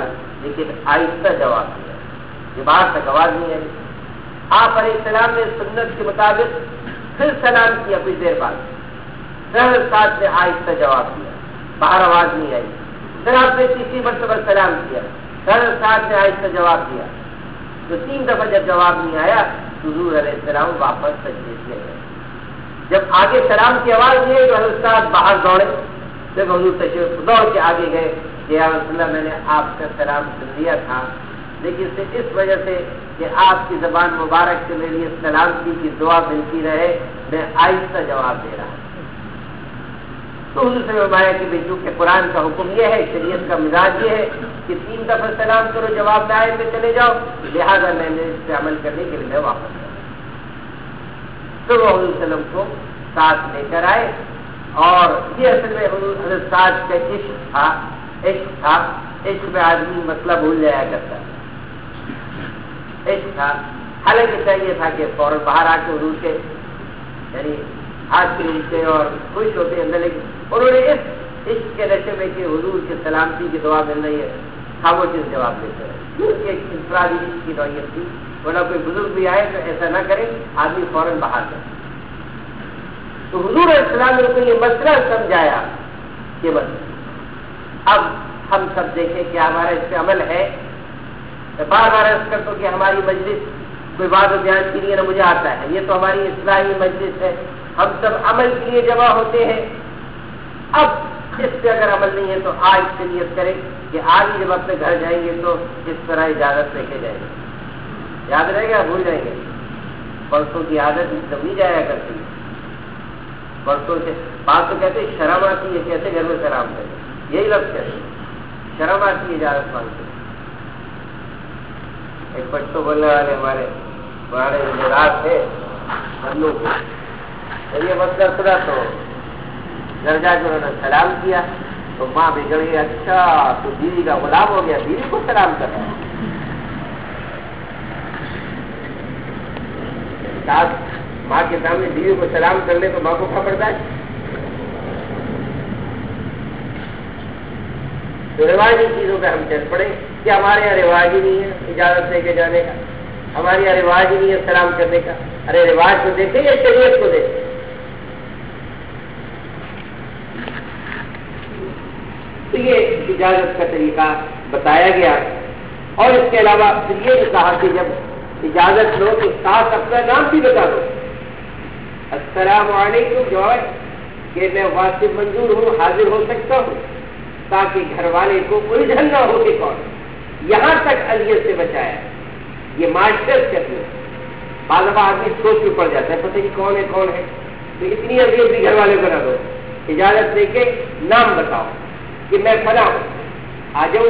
Speaker 1: لیکن آہستہ جواب دیا، یہ باہر تک آواز نہیں آئی۔ آپ علیہ السلام نے سنت کے مطابق پھر سلام کیا، کچھ دیر بعد سہل ساتھ نے آہستہ جواب دیا، باہر آواز نہیں آئی۔ پھر آپ نے تیسری مرتبہ سلام کیا، سہل ساتھ نے آہستہ جواب دیا۔ تو 3 دفعہ جب جواب نہیں آیا تو حضور علیہ السلام واپس سجدے کیے گئے۔ جب آگے سلام کی آواز نہیں آئی تو حضرت باہر دوڑے، جب حضور تشریف دوڑ کے آگے گئے کہ یا رسول اللہ میں نے آپ کا سلام سن لیا تھا، لیکن صرف اس وجہ سے کہ آپ کی زبان مبارک سے میری سلامتی کی دعا ملتی رہے میں آہستہ جواب دے رہا ہوں۔ تو حضور سے فرمایا کہ چونکہ قرآن کا حکم یہ ہے، شریعت کا مزاج یہ ہے کہ 3 دفعہ سلام کرو، جواب نہ آئے پہ چلے جاؤ، لہٰذا میں نے اس پہ عمل کرنے کے لیے میں واپس آیا۔ تو وہ حضور صلی اللہ علیہ وسلم کو ساتھ لے کر آئے، اور یہ اصل میں حضرت سعد کا عشق تھا۔ عشق میں آدمی مسئلہ بھول جایا کرتا ہے، عشق تھا۔ حالانکہ چاہیے تھا کہ فوراً باہر آ کے حضور کے یعنی ہاتھ کے نیچے اور خوش ہوتے اندر، لیکن انہوں نے اس عشق کے نشے میں کہ حضور کے سلامتی کی دعا مل رہی ہے خاموشی سے جواب دیتے ہیں، کیونکہ ایک انفرادی عشق کی نوعیت تھی، ورنہ کوئی بزرگ بھی آئے تو ایسا نہ کرے، آدمی فوراً باہر جائے۔ تو حضور علیہ السلام نے ان کو یہ مسئلہ سمجھایا کہ بس اب ہم سب دیکھیں کہ ہمارا اس پہ عمل ہے۔ بار بار عرض کرتا ہوں کہ ہماری مجلس کوئی بات و بیان کے لیے نہ مجھے آتا ہے، یہ تو ہماری اصلاحی مجلس ہے، ہم سب عمل کے لیے جمع ہوتے ہیں۔ اب اس پہ اگر عمل نہیں ہے تو آج سے نیت کریں کہ آج ہی جب اپنے گھر جائیں گے تو اس طرح اجازت لے کے جائیں گے۔ یاد رہے گا، بھول جائیں گے؟ پرسوں کی عادت کبھی جایا کرتی ہے، پرسوں سے بات تو کہتے شرم آتی ہے، کیسے گھر میں سلام کریں، یہی لفظ کہتے ہیں، شرم آتی ہے اجازت مانگتے۔ ایک پشتو بولنے والے ہمارے پرانے جمعرات تھے ہندو کے، جب یہ مسئلہ سنا تو گھر جا کے انہوں نے سلام کیا تو ماں بگڑ گئی، اچھا تو بیوی کا غلام ہو گیا، بیوی کو سلام کر رہا ہے۔ ماں کے سامنے بیوی کو سلام کر لے تو ماں کو کیا پڑتا ہے؟ تو رواجی چیزوں پہ ہم چل پڑے کہ ہمارے یہاں رواج ہی نہیں ہے اجازت دے کے جانے کا، ہمارے یہاں رواج ہی نہیں ہے سلام کرنے کا۔ ارے رواج کو دیکھیں یا شریعت کو دیکھیں؟ تو یہ اجازت کا طریقہ بتایا گیا، اور اس کے علاوہ پھر یہ کہا کہ جب اجازت لو تو ساتھ اپنا نام بھی بتا دو، السلام علیکم، جو ہے کہ میں واصف منظور ہوں، حاضر ہو سکتا ہوں، تاکہ گھر والے کو الجھن نہ ہو کہ کون۔ یہاں تک اذیت سے بچایا، یہ معاشرت کرتی ہے۔ بعض دفعہ آدمی سوچ میں پڑ جاتا ہے پتہ نہیں کون ہے، تو اتنی اذیت بھی گھر والے کو نہ دو، اجازت دے کے نام بتاؤ کہ میں فلاں ہوں، آ جاؤ۔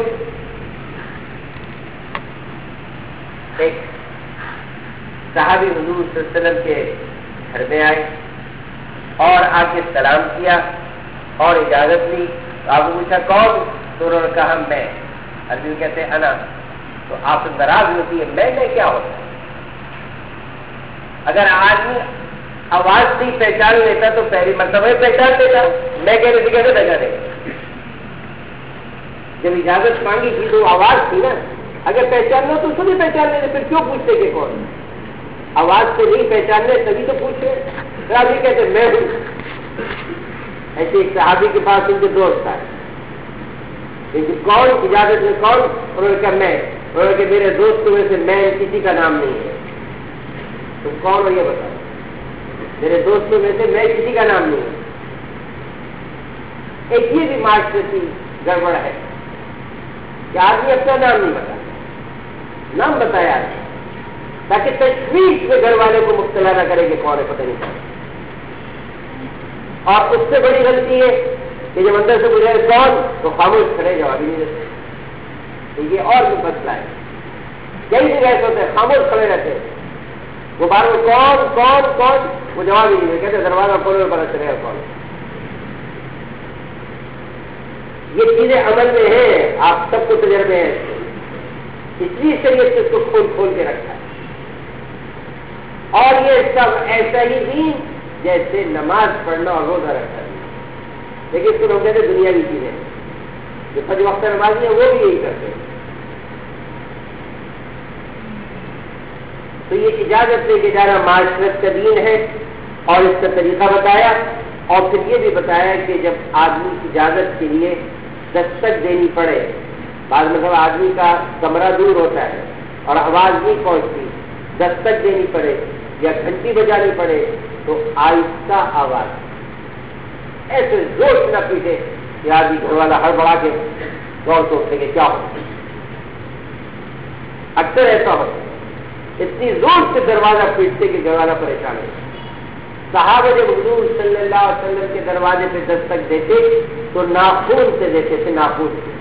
Speaker 1: ایک صحابی حضور صلی اللہ علیہ وسلم کے گھر میں آئے اور آ کے سلام کیا اور اجازت لی، تو آپ کو پوچھا کون؟ تو انہوں نے کہا میں۔ عربی کہتے ہیں انا، تو آپ ناراض ہوتی ہے، میں کیا ہوتا ہے؟ اگر آدمی آواز سے پہچان لیتا تو پہلی مرتبہ پہچان لیتا، میں کہنے سے کیسے پہچانے گا؟ جب اجازت مانگی تھی تو آواز تھی نا، اگر پہچاننا تو سبھی پہچان لیتے، پھر کیوں پوچھتے کہ کون؟ آواز سے نہیں پہچاننے تبھی تو پوچھ رہے۔ صحابی کہتے میں ہوں۔ ایسے ایک صحابی کے پاس ان کے دوست آئے، لیکن کون؟ اجازت میں کون؟ انہوں نے کہا میں۔ انہوں نے کہا میرے دوست میں سے میں کسی کا نام نہیں ہے، تم کون ہو یہ بتاؤ؟ میرے دوستوں میں سے میں کسی کا نام نہیں ہے۔ ایک یہ بھی معاشرتی گڑبڑ ہے کہ آدمی اپنا نام نہیں بتاتا، نام بتایا تاکہ تشویش میں گھر والے کو مبتلا نہ کرے کہ کون ہے پتہ نہیں کون۔ اور اس سے بڑی غلطی ہے کہ جب اندر سے پوچھے کون تو خاموش کھڑے، جواب ہی نہیں دیتے۔ تو یہ اور بھی مسئلہ ہے، کئی بھی ایسے ہوتے ہیں خاموش کھڑے رہتے ہیں، وہ بار میں کون کون کون، وہ جواب ہی نہیں دیتے، کہتے دروازہ کھولنے پتا چلے گا کون۔ یہ چیزیں عمل میں ہیں، آپ سب کو تجربے ہیں، اس لیے شریعت سے اس کو کھول کے رکھا ہے۔ اور یہ سب ایسا ہی دین جیسے نماز پڑھنا اور روزہ رکھنا، لیکن اس کو لوگ کہتے ہیں دنیاوی چیزیں، جو پنج وقت نمازی ہیں وہ بھی یہی کرتے ہیں، تو یہ اجازت لے کے جانا معاشرت کا دین ہے، اور اس کا طریقہ بتایا، اور پھر یہ بھی بتایا کہ جب آدمی اجازت کے لیے دستک دینی پڑے، بعض مطلب آدمی کا کمرہ دور ہوتا ہے اور آواز نہیں پہنچتی، دستک دینی پڑے یا گھنٹی بجانی پڑے تو آہستہ آواز، ایسے زور سے نہ پیٹے کہ آدمی گھر والا ہڑبڑا کے غور سوچتے کہ کیا ہو، اکثر ایسا ہوتا ہے، اتنی زور سے دروازہ پیٹتے کہ گھر والا پریشان ہے۔ صحابہ جب حضور صلی اللہ علیہ وسلم کے دروازے پہ دستک دیتے تو ناخون سے دیتے تھے، ناخون سے،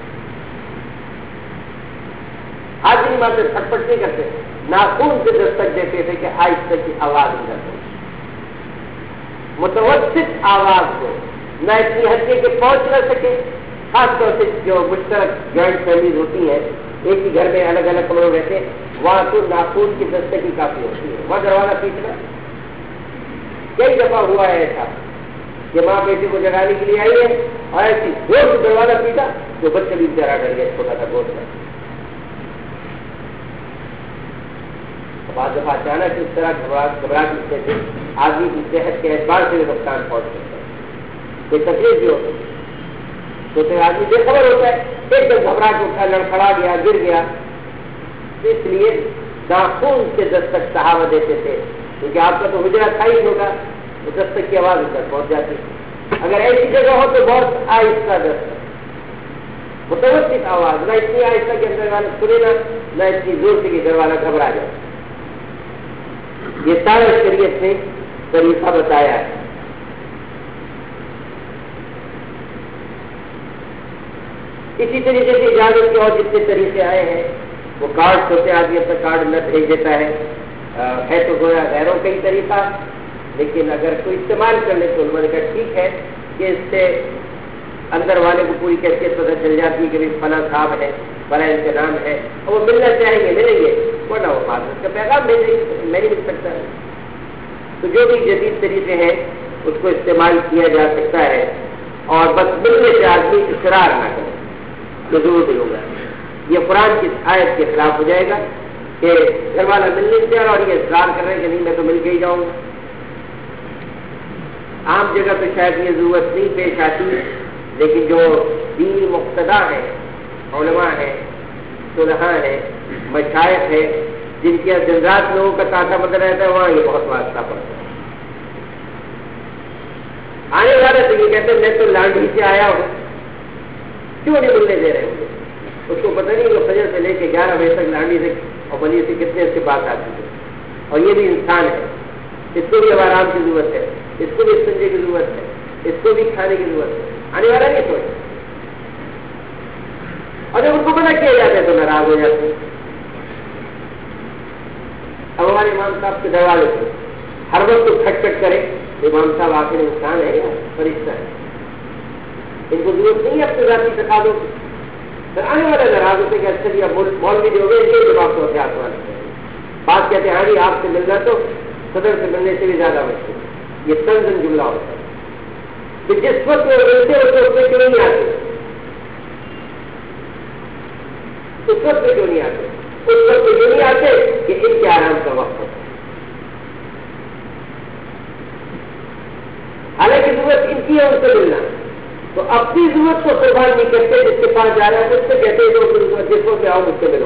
Speaker 1: آدمی ماں سے پھٹ پھٹ نہیں کرتے، ناخون سے دستک دیتے تھے کہ آہستہ کی آواز نہ کرے، متوسط آواز کو، نہ اتنی ہلکے کہ پہنچ نہ سکے، خاص طور سے جو مشترک جوائنٹ فیملیز ہوتی ہیں، ایک ہی گھر میں الگ الگ کمروں رہتے ہیں، وہاں تو ناخون کی دستک ہی کافی ہوتی ہے، وہاں دروازہ پیٹنا۔ کئی دفعہ ہوا ہے ایسا کہ ماں بیٹی کو جگانے کے لیے آئی ہے اور ایسی زور سے دروازہ پیٹا تو بچہ بھی بیچارہ ڈر گیا، چھوٹا تھا گود میں۔ بعض دفعہ اچانک اس طرح گھبراہٹ اٹھنے سے آدمی کی صحت کے اعتبار سے بھی نقصان پہنچ سکتا ہے، کوئی تکلیف بھی ہو سکتی ہے، تو پھر آدمی بے خبر ہوتا ہے، ایک دم گھبراہٹ اٹھا، لڑکھڑا گیا، گر گیا۔ اس لیے ناخون سے دستک صحابہ دیتے تھے، کیونکہ آپ کا تو حجرہ خالی ہوگا، تو دستک کی آواز تک پہنچ جاتی۔ اگر ایسی جگہ ہو تو بہت آہستہ دستک، متوسط آواز، نہ اتنی آہستہ کہ اندر والا سنے نا، نہ اتنی زور سے کہ گھر والا گھبرا جائے۔ یہ سارا شریعت نے طریقہ بتایا ہے۔ اسی طریقے سے اجازت کے اور جتنے طریقے آئے ہیں، وہ کارڈ ہوتے ہیں، آدمی اپنا کارڈ نہ بھیج دیتا ہے تو گویا غیروں کا ہی طریقہ، لیکن اگر کوئی استعمال کر لے تو انہوں نے کہا ٹھیک ہے کہ اس سے اندر والے کو پوری کیفیت پتہ چل جاتی ہے کہ فلاں صاحب ہے، فلاں ان کا نام ہے، اور وہ ملنا چاہیں گے ملیں گے، ورنہ وہ بات اس کا پیغام بھیجیں گے، میں نہیں مل سکتا ہے۔ تو جو بھی جدید طریقے ہیں اس کو استعمال کیا جا سکتا ہے، اور بس ملنے سے آدمی اصرار نہ کرے تو ضرور بھی ہوگا۔ یہ قرآن کی آیت کے خلاف ہو جائے گا کہ گھر والا ملنے سے اور یہ اصرار کر رہے ہیں کہ نہیں میں تو مل کے ہی جاؤں گا۔ عام جگہ پہ شاید یہ ضرورت نہیں پیش آتی، لیکن جو دینی مقتدا ہیں، علماء ہیں، صلحاء ہیں، مشائخ ہیں، جن کے دن رات لوگوں کا تاثا بدل رہتا ہے، وہاں یہ بہت واسطہ پڑتا ہے۔ آنے والے تو یہ کہتے ہیں میں تو لانڈی سے آیا ہوں، کیوں نہیں ملنے دے رہے مجھے؟ اس کو پتہ نہیں کہ فجر سے لے کے 11 بجے تک لانڈی سے اور بلی سے کتنے اس کے پاس آتی ہے، اور یہ بھی انسان ہے، اس کو بھی اب آرام کی ضرورت ہے، اس کو بھی استنجے کی ضرورت ہے، اس کو بھی کھانے کی ضرورت ہے۔ آنے والا نہیں سوچ، اور جب ان کو منع کیا جاتا ہے تو ناراض ہو جاتے ہیں۔ اب ہمارے امام صاحب کے دروازے سے ہر وقت تو کھٹ کھٹ کرے، امام صاحب آخر انسان ہے یا فرشتہ ہے، ان کو ضرورت نہیں ہے اپنے ذاتی تقاضوں کی۔ پھر آنے والے ناراض ہوتے کہ اچھا جی اب مولوی جو ہوگے یہ جواب تو احتیاط والے بات کہتے ہیں، ہاں جی آپ سے ملنا تو صدر سے ملنے سے بھی زیادہ مشکل ہے۔ یہ تنظیم جملہ ہوتا ہے کہ جس وقت وہ ملتے ہوتے اس میں کیوں نہیں آتے، اس وقت میں کیوں نہیں آتے، اس وقت میں کیوں نہیں آتے کہ ان کے آرام کا وقت ہوتا ہے۔ حالانکہ ضرورت ان کی ہے ان سے ملنا، تو اپنی ضرورت کو قربان نہیں کرتے، جس کے پاس جا رہا ہے اس سے کہتے ہیں جس کو کہ آؤ مجھ سے ملو۔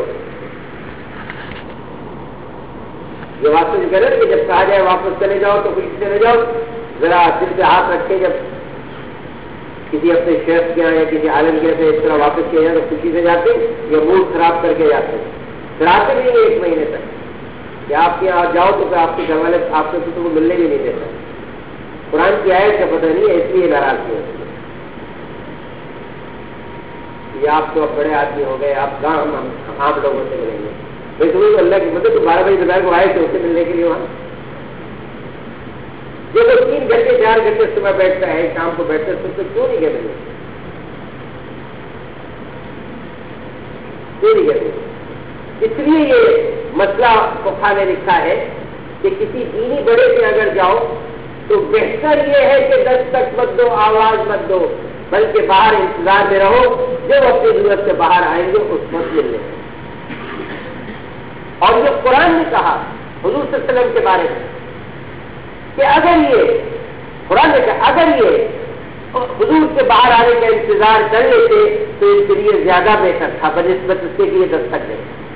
Speaker 1: یہ بات تو کرے کہ جب کہا جائے واپس چلے جاؤ تو خوشی چلے جاؤ، ذرا دل پہ ہاتھ رکھے، جب کسی اپنے شیخ کے یا کسی عالم کے سے اس طرح واپس کیا جائے تو خوشی سے جاتے یا موڈ خراب کر کے جاتے، پھر آتے بھی نہیں 1 مہینے تک کہ آپ کے یہاں جاؤ تو پھر آپ کے گھر والے آپ سے کسی کو ملنے بھی نہیں دیتا۔ قرآن کی آیت کا پتہ نہیں ہے، اس لیے ناراض ہوتی ہے کہ آپ تو اب بڑے آدمی ہو گئے، آپ کہاں ہم عام لوگوں سے ملیں گے؟ بھائی تمہیں تو اللہ کی مدد تو 12 بجے دوپہر کو آئے تھے اس سے ملنے کے لیے وہاں، جو لوگ 3 گھنٹے 4 گھنٹے صبح بیٹھتا ہے شام کو بیٹھتا ہے تو کیوں نہیں گئے ملنے؟ کیوں نہیں گئے؟ اس لیے یہ مسئلہ فقہا نے لکھا ہے کہ کسی دینی بڑے سے اگر جاؤ تو بہتر یہ ہے کہ دستک مت دو، آواز مت دو، بلکہ باہر انتظار میں رہو، جب اپنی ضرورت سے باہر آئیں گے اس وقت مل لیں۔ اور جو قرآن نے کہا حضور صلی اللہ علیہ وسلم کے بارے میں کہ اگر یہ قرآن نے کہا اگر یہ حضور کے باہر آنے کا انتظار کر لیتے تو اس کے لیے زیادہ بہتر تھا بنسبت اس کے لیے دستک دے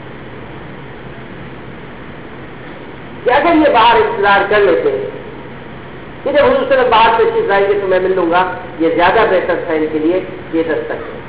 Speaker 1: کہ اگر یہ باہر انتظار کر لیتے کہ جب حضور صلی اللہ علیہ وسلم باہر تشریف لائیں گے تو میں مل لوں گا، یہ زیادہ بہتر تھا ان کے لیے یہ دستک دے۔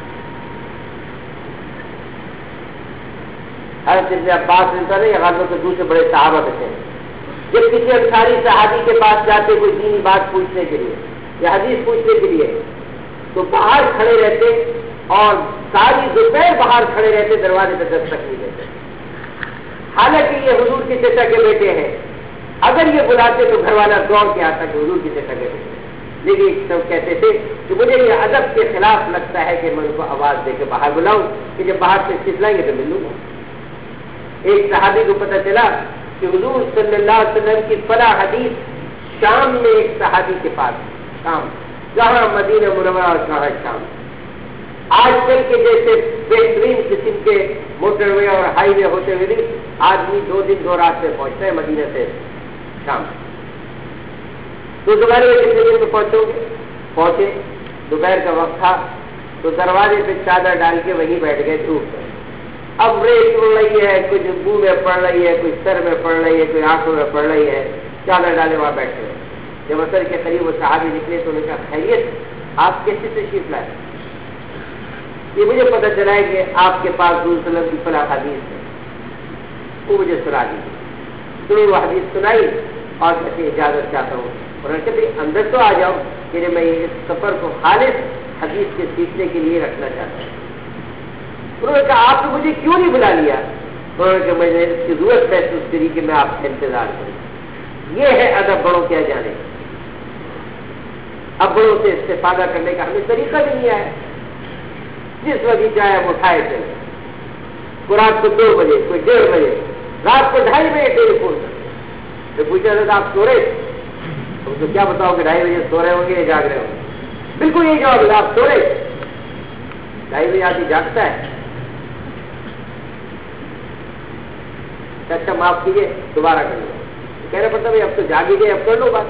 Speaker 1: حضرت ابن عباس نے یہ غالباً سے دوسرے بڑے صحابہ میں تھے، جب کسی انصاری صحابی کے پاس جاتے کوئی دینی بات پوچھنے کے لیے یا حدیث پوچھنے کے لیے تو باہر کھڑے رہتے اور ساری دوپہر باہر کھڑے رہتے، دروازے پہ دستک نہیں دیتے، حالانکہ یہ حضور کی چچا کے بیٹے ہیں۔ اگر یہ بلاتے تو گھر والا دوڑ کے آتا کہ حضور کی چچا کے بیٹے، لیکن سب کہتے تھے کہ مجھے یہ ادب کے خلاف لگتا ہے کہ میں ان کو آواز دے کے باہر بلاؤں کہ جب باہر سے چلائیں گے تو مل لوں گا۔ ایک صحابی کو پتہ چلا کہ حضور صلی اللہ علیہ وسلم کی فلاں حدیث شام میں ایک صحابی کے پاس، شام جہاں مدینہ منورہ اور کہاں شام، آج کل کے جیسے بہترین قسم کے موٹر وے اور ہائی وے ہوتے ہوئے بھی آدمی 2 دن 2 رات سے پہنچتا ہے مدینہ سے شام، تو دوپہر میں کتنے دن میں پہنچو گے؟ پہنچے، دوپہر کا وقت تھا تو دروازے پہ چادر ڈال کے وہیں بیٹھ گئے دھوپ میں۔ اب ریت اڑ رہی ہے، کچھ منہ میں پڑ رہی ہے، کچھ سر میں پڑ رہی ہے، کوئی آنکھوں میں پڑ رہی ہے، چادر ڈالے وہاں بیٹھے ہوئے۔ جب اثر کے قریب وہ صحابی نکلے تو انہوں نے کہا خیریت آپ کیسے تشریف لائے؟ یہ مجھے پتہ چلا ہے کہ آپ کے پاس حضور صلی اللہ علیہ وسلم کی فلاں حدیث ہے، وہ مجھے سنا دیجیے۔ تو وہ حدیث سنائی اور کہتے اجازت چاہتا ہوں، انہوں نے کہا بھائی اندر تو آ جاؤ کہ میں اس سفر کو خالص حدیث کے سیکھنے کے لیے رکھنا چاہتا ہوں۔ انہوں نے کہا آپ نے مجھے کیوں نہیں بلا لیا؟ انہوں نے کہا مجھے اس کی ضرورت ہے اس کے لیے کہ میں آپ کا انتظار کروں۔ یہ ہے ادب بڑوں کیا جانے، اب بڑوں سے استفادہ کرنے کا ہمیں طریقہ بھی نہیں ہے، جس وقت چاہے وہ اٹھائے چلے، کوئی رات کو 2 بجے، کوئی 1:30 بجے، رات کو 2:30 بجے ٹیلی فون تو پوچھا تھا آپ سو رہے؟ تو کیا بتاؤ کہ 2:30 بجے سو رہے ہوں گے یا جاگ رہے ہوں گے؟ بالکل یہی جواب ہے، آپ سو رہے؟ 2:30 بجے آدمی جاگتا ہے۔ اچھا معاف کیجیے دوبارہ کر لو، کہنا پڑتا بھائی اب تو جاگ ہی گئے، اب کر لو بات۔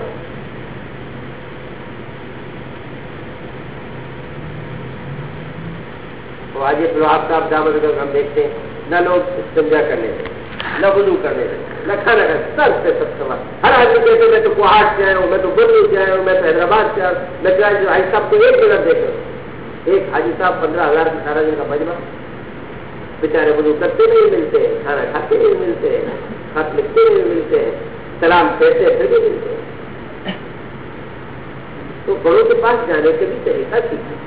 Speaker 1: تو آج یہ آپ صاحب دعوت ہم دیکھتے ہیں نہ لوگ استنجا کرنے سے، نہ وضو کرنے سے، نہ کھانا کھانے، سب سے سب سوال۔ ہر آدمی کہتے میں تو کوہاٹ سے آیا ہوں، میں تو بنگلور سے آیا ہوں، میں تو حیدرآباد سے آیا ہوں، میں کیا جو حاجی صاحب کو ایک جگہ دیکھا ہوں، ایک حاجی صاحب 15,000 کی سارا دن کا مجمع، بیچارے وضو کرتے نہیں ملتے ہیں، کھانا کھاتے نہیں ملتے ہیں، خط لکھتے نہیں ملتے ہیں، سلام کہتے پھر بھی ملتے ہیں۔ تو بڑوں کے پاس جانے کے بھی طریقہ سیکھیں۔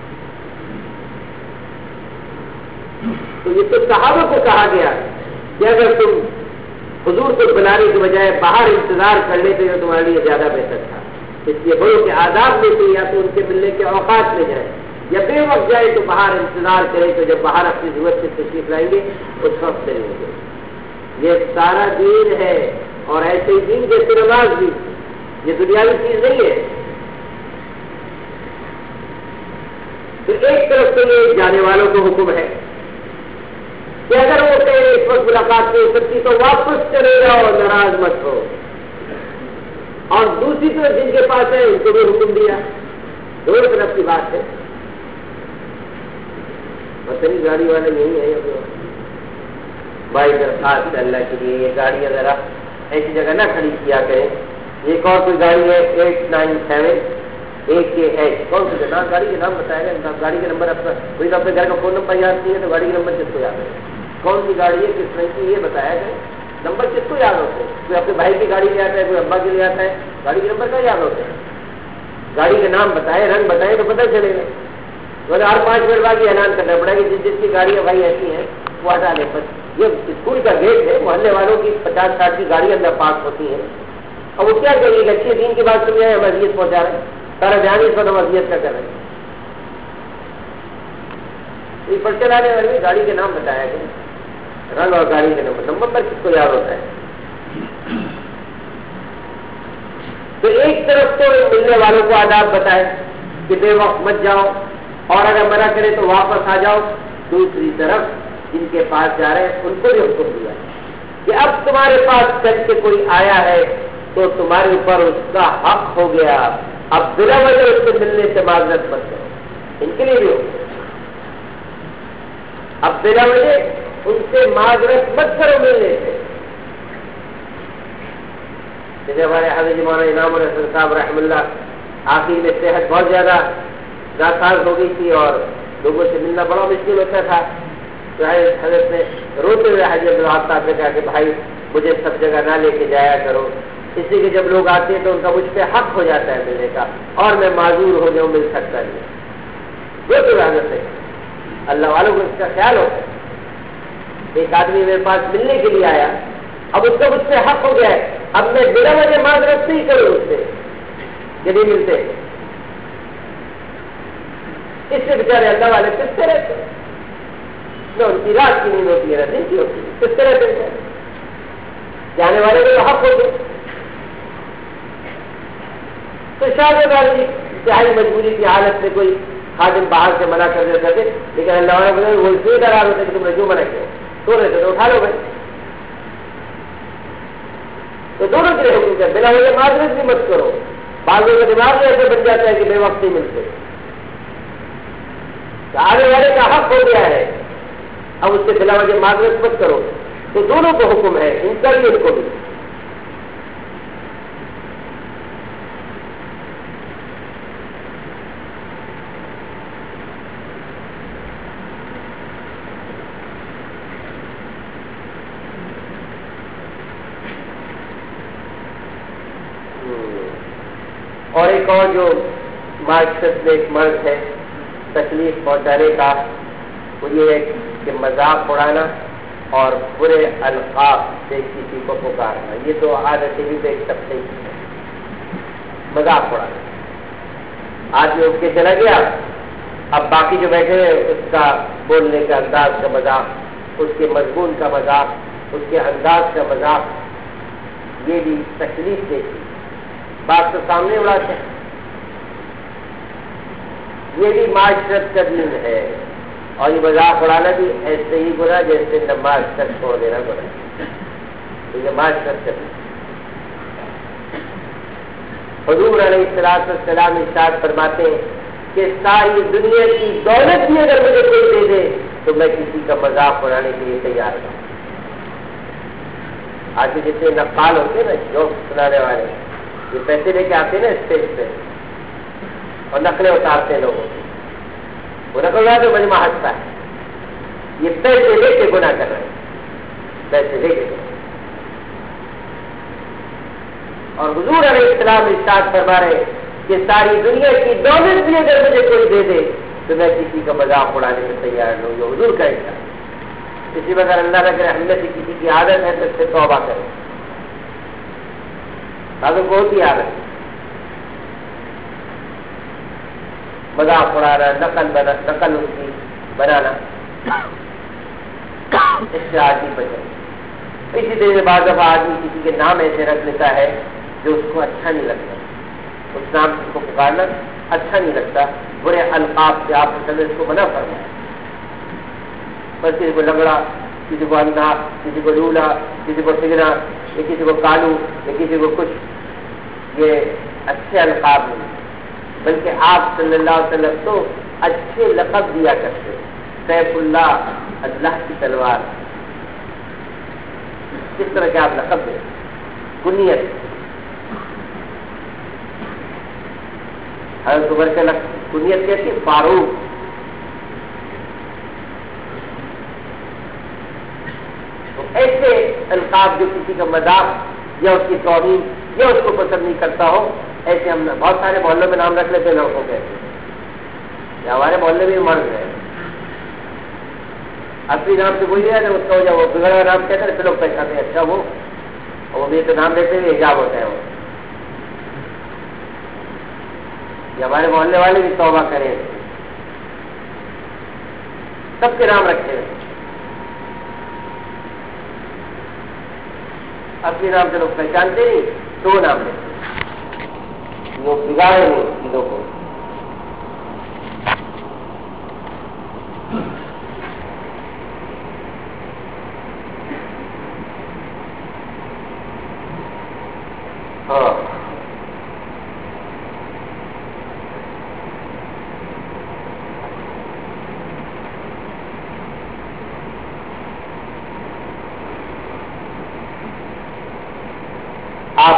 Speaker 1: تو یہ تو صحابہ کو کہا گیا کہ اگر تم حضور کو بلانے کے بجائے باہر انتظار کر لیتے تو تمہارے لیے زیادہ بہتر تھا۔ اس لیے بڑوں کے آداب میں سے یا تو ان کے ملنے کے اوقات میں جائے یا بے وقت جائے تو باہر انتظار کرے، تو جب باہر اپنی ضرورت سے تشریف لائیں گے اس وقت لیں گے۔ یہ سارا دین ہے، اور ایسے ہی دین جیسے نماز بھی، یہ دنیاوی چیز نہیں ہے۔ تو ایک طرف سے یہ جانے والوں کو حکم ہے کہ اگر وہ کہیں اس وقت ملاقات نہیں ہو سکتی تو واپس چلے جاؤ، ناراض مت ہو، اور دوسری طرف جن کے پاس ہے ان کو بھی حکم دیا، دونوں طرف کی بات ہے۔ مطلب گاڑی والے نہیں ہے بھائی، درخواست ہے اللہ کے لیے یہ گاڑیاں ذرا ایسی جگہ نہ کھڑی کیا کریں۔ ایک اور کوئی گاڑی ہے 897 AKH، کون سی نام گاڑی کے نام بتایا گا؟ گاڑی کے نمبر اپنا کوئی اپنے گھر کا فون نمبر یاد نہیں ہے تو گاڑی کے نمبر کس کو یاد ہے؟ کون سی گاڑی ہے، کس طرح کی، یہ بتایا جائے۔ نمبر کس کو یاد ہوتے ہیں؟ کوئی اپنے بھائی کی گاڑی لے آتا ہے، کوئی ابا کے لیے آتا ہے، گاڑی کے نمبر کا یاد ہوتے ہیں؟ گاڑی کے نام بتائے، رنگ بتائے تو پتہ چلے گا۔ مگر ہر 5 منٹ بعد یہ اعلان کرنا پڑے گا کہ جس کی گاڑیاں بھائی ایسی ہیں وہ ہٹا لے۔ یہ اسکول کا گیٹ ہے، محلے والوں کی 50-60 کی گاڑی اندر پارک ہوتی ہیں، اب وہ کیا کریے گا؟ اچھی دین کی بات سمجھائے، ہم اذیت پہنچا رہے ہیں، سارا دھیان اس پر ہم اذیت کا کر رہے ہیں۔ یہ پر چلانے والے گاڑی کے نام بتایا گیا، رنگ اور گاڑی کے نمبر پر کس کو یاد ہوتا ہے؟ تو ایک طرف تو ملنے والوں کو آداب بتائے کہ بے وقت مت جاؤ، اور اگر منع کرے تو واپس آ جاؤ۔ دوسری طرف جن کے پاس جا رہے ہیں ان کو بھی حکم دیا کہ اب تمہارے پاس چل کے کوئی آیا ہے تو تمہارے اوپر اس کا حق ہو گیا، اب بلا وجہ اس سے ملنے سے معذرت مت کرو، ان کے لیے بھی ہو گیا، اب بلا وجہ ان سے معذرت مت کرو ملنے سے۔ جیسے ہمارے حضرت مولانا انعام الحسن صاحب رحم اللہ آخر میں صحت بہت زیادہ ناساز ہو گئی تھی اور لوگوں سے ملنا بڑا مشکل ہوتا تھا، تو حضرت نے روتے ہوئے حاجی عبدالوہاب صاحب نے کہا کہ بھائی مجھے سب جگہ نہ لے کے جایا کرو، اس لیے کہ جب لوگ آتے ہیں تو ان کا مجھ پہ حق ہو جاتا ہے ملنے کا اور میں معذور ہو جاؤں، مل سکتا نہیں۔ روتے ہوئے حضرت نے، اللہ والوں کو اس کا خیال ہوتا ہے، ایک آدمی میرے پاس ملنے کے لیے آیا، اب اس کا مجھ سے حق ہو گیا ہے، اب میں بلا وجہ معذرت نہیں کروں اس سے کہ نہیں ملتے، اس سے بیچارے اللہ والے کستے رہتے نہ ان کی رات کی نیند ہوتی ہے نہ دن کی ہوتی ہے، کستے رہتے ہیں جانے والے کو تو حق ہو گئے۔ تو شاید انتہائی مجبوری کی حالت میں کوئی خادم باہر سے منع کر دیتے تھے، لیکن اللہ والے وہ اتنے ڈرار ہوتے کہ تم نے جو منع کیا سو رہے تھے تو اٹھا لو گئے، تو دونوں کے حکم ہے، بلا وجہ معذرت بھی مت کرو۔ بعض لوگوں کا دماغ ایسے بن جاتا ہے کہ بے وقت نہیں ملتے، تو آنے والے کا حق ہو گیا ہے، اب اس سے بلا وجہ معذرت مت کرو، تو دونوں کو حکم ہے، ان کا بھی ان کو بھی۔ اور ایک اور جو معاشرت میں ایک مرض ہے تکلیف پہنچانے کا، وہ یہ ہے کہ مذاق اڑانا اور برے القاب سے کسی کو پکارنا، یہ تو عادت بھی تو ایک طبقے کی ہے، مذاق اڑانا۔ آدمی اٹھ کے چلا گیا، اب باقی جو بیٹھے ہیں اس کا بولنے کا انداز کا مذاق، اس کے مضمون کا مذاق، اس کے انداز کا مذاق، یہ بھی تکلیف دیتی، بات تو سامنے اڑاتے ہیں، یہ بھی معاشرت کا دین ہے، اور یہ مذاق اڑانا بھی ایسے ہی گناہ جیسے نماز تک چھوڑ دینا گناہ، تو یہ معاشرت کا دین۔ حضور علیہ السلام ارشاد فرماتے ہیں کہ ساری دنیا کی دولت بھی اگر مجھے کوئی دے دے تو میں کسی کا مذاق اڑانے کے لیے تیار ہوں۔ آج کے جتنے نقال ہوتے ہیں نا، جوک سنانے والے، یہ پیسے لے کے آتے ہیں نا اسٹیج پہ اور نقلیں اتارتے ہیں لوگوں کی، وہ نقل رہا تو مجمع ہنستا ہے، یہ پیسے لے کے گناہ کر رہے ہیں، پیسے لے کے۔ اور حضور علیہ السلام ارشاد فرما رہے کہ ساری دنیا کی دولت بھی اگر مجھے کوئی دے دے تو میں کسی کا مذاق اڑانے میں تیار نہیں ہوں، حضور کا ارشاد۔ اسی وقت اللہ تعالیٰ ہم میں سے کسی کی عادت ہے تو اس سے توبہ کرے، بعضوں کو ہوتی عادت مذاق اڑانا، نقل ان کی بنانا، اس سے آدمی بچے۔ اسی طرح بعض دفعہ آدمی کسی کے نام ایسے رکھ لیتا ہے جو اس کو اچھا نہیں لگتا، اس نام کو پکارنا اچھا نہیں لگتا، برے القاب سے آپ نے اس کو منع فرمایا، بس کسی کو لنگڑا، کسی کو اندھا، کسی کو لولا، کسی کو سگنا، یا کسی کو کالو، یا کسی کو کچھ، یہ اچھے القاب نہیں، بلکہ آپ صلی اللہ علیہ وسلم تو اچھے لقب دیا کرتے، سیف اللہ، اللہ کی تلوار، کس طرح کے آپ لقب دیں، کنیت، حضرت عمر کے کنیت کیسی، فاروق۔ تو ایسے القاب جو کسی کا مذاق یا اس کی توہین یا اس کو پسند نہیں کرتا ہو، ایسے ہم بہت سارے محلوں میں نام رکھ لیتے ہیں لڑکوں کے، یا ہمارے محلے میں مرد ہے، اصلی نام سے وہی ہے، اس کا وجہ وہ بگڑا نام کہتے ہیں، لوگ پہچاتے ہیں اچھا وہ بھی تو نام لیتے ہوئے حجاب ہوتا ہے وہ۔ یہ ہمارے محلے والے بھی توبہ کریں، سب کے نام رکھے ہیں، اپنے نام سے لوگ پہچانتے نہیں، دو نام لیتے، وہ بگاڑے نہیں چیزوں کو۔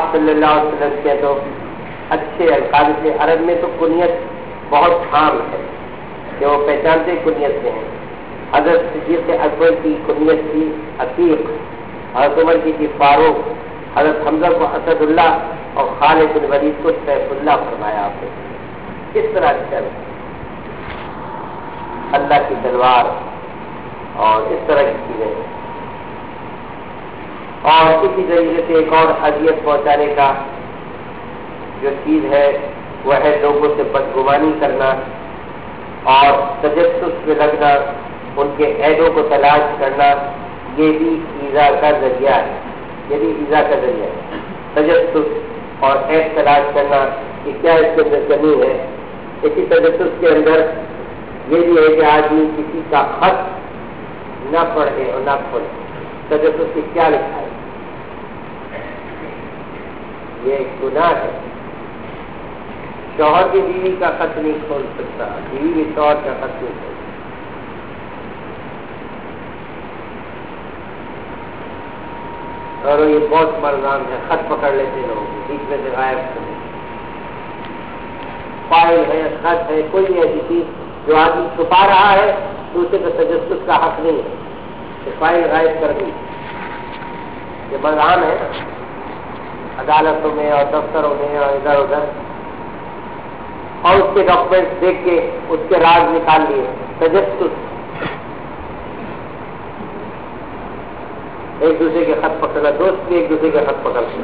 Speaker 1: صلی اللہ علیہ وسلم کے تو اچھے القاب سے، عرب میں تو کنیت بہت عام ہے کہ وہ پہچانتے کنیت سے ہیں. حضرت صدیق اکبر کی کنیت تھی عتیق، حضرت عمر کی تھی فاروق، حضرت حمزہ کو اسد اللہ اور خالد بن ولید کو سیف اللہ فرمایا آپ نے. کس طرح چل اللہ کی تلوار اور اس طرح کی چیزیں. اور اسی طریقے سے ایک اور اذیت پہنچانے کا جو چیز ہے وہ ہے لوگوں سے بدگمانی کرنا اور تجسس میں لگنا، ان کے عیبوں کو تلاش کرنا. یہ بھی ایذا کا ذریعہ ہے، یہ بھی ایذا کا ذریعہ ہے. تجسس اور عیب تلاش کرنا کہ کیا اس کے اندر کمی ہے. اسی تجسس کے اندر یہ بھی ہے کہ آدمی کسی کا خط نہ پڑھے اور نہ کھولے. تجسس سے کیا لکھا ہے، یہ ایک گناہ ہے. شوہر کی بیوی کا خط نہیں کھول سکتا، بیوی بھی شوہر کا خط نہیں کھول سکتا. اور یہ بہت مرغام ہے، خط پکڑ لیتے لوگ بیچ میں سے غائب کرتے. فائل ہے، خط ہے، کوئی ایسی چیز جو آدمی چھپا رہا ہے دوسرے کا تجسس کا حق نہیں ہے کہ فائل غائب کر دی. یہ مرغام ہے عدالتوں میں اور دفتروں میں اور ادھر ادھر، اور اس کے ڈاکومنٹس دیکھ کے اس کے راز نکال لیے. تجسس، ایک دوسرے کے خط پکڑنا، دوست بھی ایک دوسرے کے خط پکڑنا.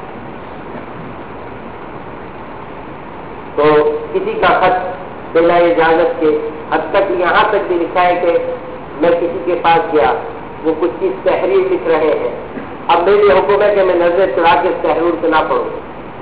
Speaker 1: تو کسی کا خط بلا اجازت کے، حد تک یہاں تک بھی لکھا ہے کہ میں کسی کے پاس گیا، وہ کچھ چیز تحریر لکھ رہے ہیں، اب میرے حکم ہے کہ میں نظر چڑھا کے تحریر کو نہ پڑھوں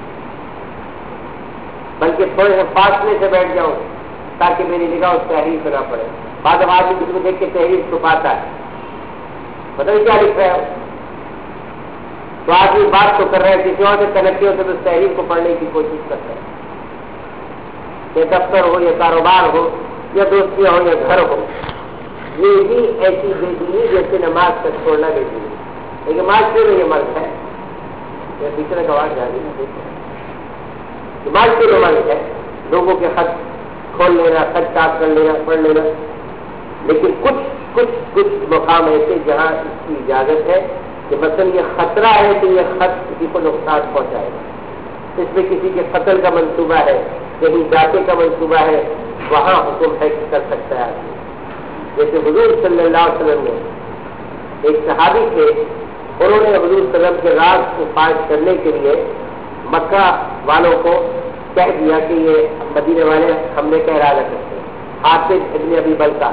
Speaker 1: بلکہ تھوڑے سے فاصلے سے بیٹھ جاؤں تاکہ میری نگاہ اس تحریر پہ نہ پڑے. بعد اب آدمی کسی کو دیکھ کے تحریر چھپاتا ہے، پتہ نہیں کیا لکھ رہا ہے. تو آدمی بات تو کر رہا ہے کسی اور سے کنیکٹ ہوتے تو اس تحریر کو پڑھنے کی کوشش کرتا ہے. یہ دفتر ہو یا کاروبار ہو یا دوستیاں ہو یا گھر ہو، یہ بھی ایسی بے دینی جیسے نماز تک چھوڑنا بے دینی. لیکن معاشرے میں یہ مرض ہے، یہ دوسرے کا آواز جاری نہیں دیتے. معاشرے میں مرض ہے لوگوں کے خط کھول لینا، خط صاف کر لینا، پڑھ لینا. لیکن کچھ مقام ایسے جہاں اس کی اجازت ہے کہ مثلا یہ خطرہ ہے کہ یہ خط کسی کو نقصان پہنچائے گا، اس میں کسی کے قتل کا منصوبہ ہے، کہیں جاتے کا منصوبہ ہے، وہاں حکم ہے کہ کر سکتا ہے آدمی. جیسے حضور صلی اللہ علیہ وسلم نے ایک صحابی تھے، انہوں نے حضور صلی اللہ علیہ وسلم کے راز کو فاش کرنے کے لیے مکہ والوں کو کہہ دیا کہ یہ مدینے والے ہم نے کہہ رہا کرتے ہیں. حافظ ابن ابی بلتا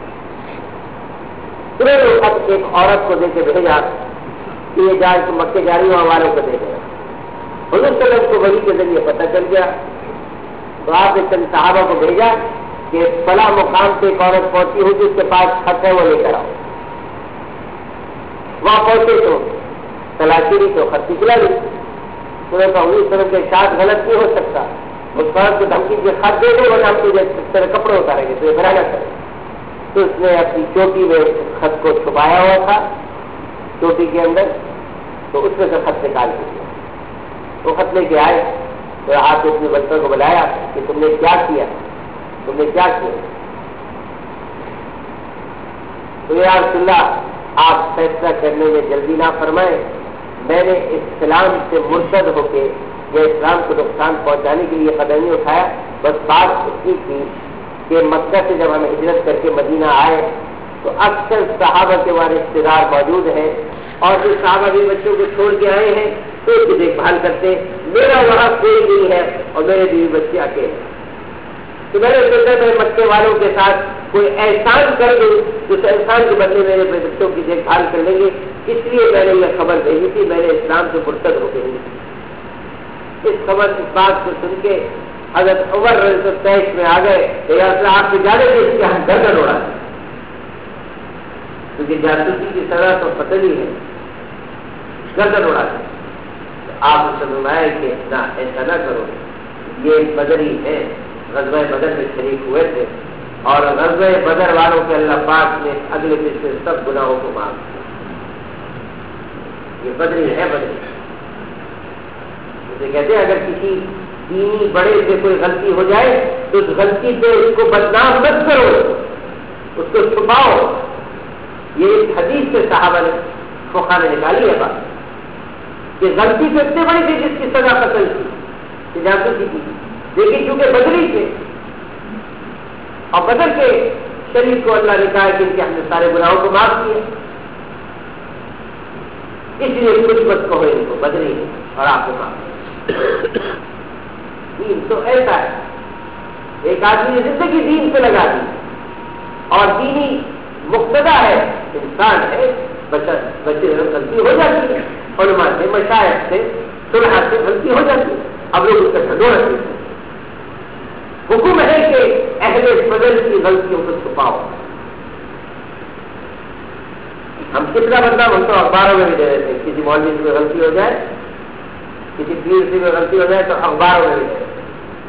Speaker 1: خط ایک عورت کو دے کے بھیجا کہ یہ جا کے مکے جا رہی ہوں والوں کو دے دیا. حضور صلی اللہ علیہ وسلم کو وحی کے ذریعے پتہ چل گیا تو آپ نے چند صحابہ کو بھیجا کہ فلاں مقام پہ ایک عورت پہنچی ہوگی، اس کے پاس خط ہے، وہ لے کر آؤ. وہاں پہنچے تو تلاشی نہیں تو خط نکلا نہیں. حضور صلی اللہ علیہ وسلم کے ساتھ غلط نہیں ہو سکتا. اس عورت کو دھمکی کے خط دے دو ورنہ ہم تجھے طرح کپڑے اتاریں گے، تو یہ بھرا نہ کرے. تو اس نے اپنی چوٹی میں خط کو چھپایا ہوا تھا چوٹی کے اندر، تو اس میں سے خط نکال کے دیا. وہ خط لے کے آئے تو آپ نے اپنے بچوں کو بلایا کہ تم نے کیا کیا، تم نے کیا کیا. تو یا رسول اللہ آپ فیصلہ کرنے میں جلدی نہ فرمائیں، میں نے اسلام سے مرتد ہو کے یا اسلام کو نقصان پہنچانے کے لیے قدم نہیں اٹھایا. بس بات اتنی تھی کہ مکہ سے جب ہم ہجرت کر کے مدینہ آئے تو اکثر صحابہ کے وہاں رشتے دار موجود ہیں اور جو صحابہ بھی بچوں کو چھوڑ کے آئے ہیں تو اس کی دیکھ بھال کرتے. میرا وہاں کوئی نہیں ہے اور میرے بیوی بچے اکیلے. تو میں نے سوچا میں مکے والوں کے ساتھ کوئی احسان کر دوں، اس احسان کے بدلے میرے بچوں کی دیکھ بھال کر لیں گے. اس لیے میں نے یہ خبر بھیجی تھی، میں نے اسلام سے مرتد ہو گئی. اس خبر اس بات کو سن کے حضرت عمر رضی اللہ عنہ تیش میں آ گئے کہ یا رسول اللہ آپ سے جانے کے اس کے ہم گردن اڑا دیں، کیونکہ جاسوسی کی سزا تو پتہ نہیں ہے، گردن اڑا دیں. آپ نے فرمایا کہ نہ ایسا نہ کرو، یہ بدری ہے، غزوہ بدر میں شریک ہوئے تھے اور غزوہ بدر والوں کے اللہ پاک نے اگلے پچھلے سب گناہوں کو معاف کیا. یہ بدری ہے، بدری. اسے کہتے ہیں اگر کسی دینی بڑے سے کوئی غلطی ہو جائے تو اس غلطی پہ اس کو بدنام مت کرو، اس کو چھپاؤ. یہ ایک حدیث سے صحابہ نے فقہا نے نکالی ہے بات کہ غلطی تو اتنے بڑی تھی جس کی سزا قتل تھی کہ جاسوسی کی، لیکن چونکہ بدری تھے اور بدر کے شریف کو اللہ نے کہا کہ ان کے ہم نے سارے گناہوں کو معاف کیے، اس لیے کچھ مت کہو ان کو بدری ہے اور آپ کو معاف. دین تو ایسا ہے، ایک آدمی نے زندگی دین پہ لگا دی اور دینی مقتدا ہے، انسان ہے، بچے غلطی ہو جاتی ہے، علماء سے مشائخ سے صلح سے غلطی ہو جاتی ہے، اب لوگ اس کا ڈھنڈورا رکھتے ہیں. حکم ہے کہ اہل فضل کی غلطیوں کو چھپاؤ. ہم کتنا بدنام ہم تو اخباروں میں بھی دے دیتے ہیں، کسی مولوی سے کوئی غلطی ہو جائے، کسی پیر سے کوئی غلطی ہو جائے تو اخباروں میں بھی دے دیتے ہیں،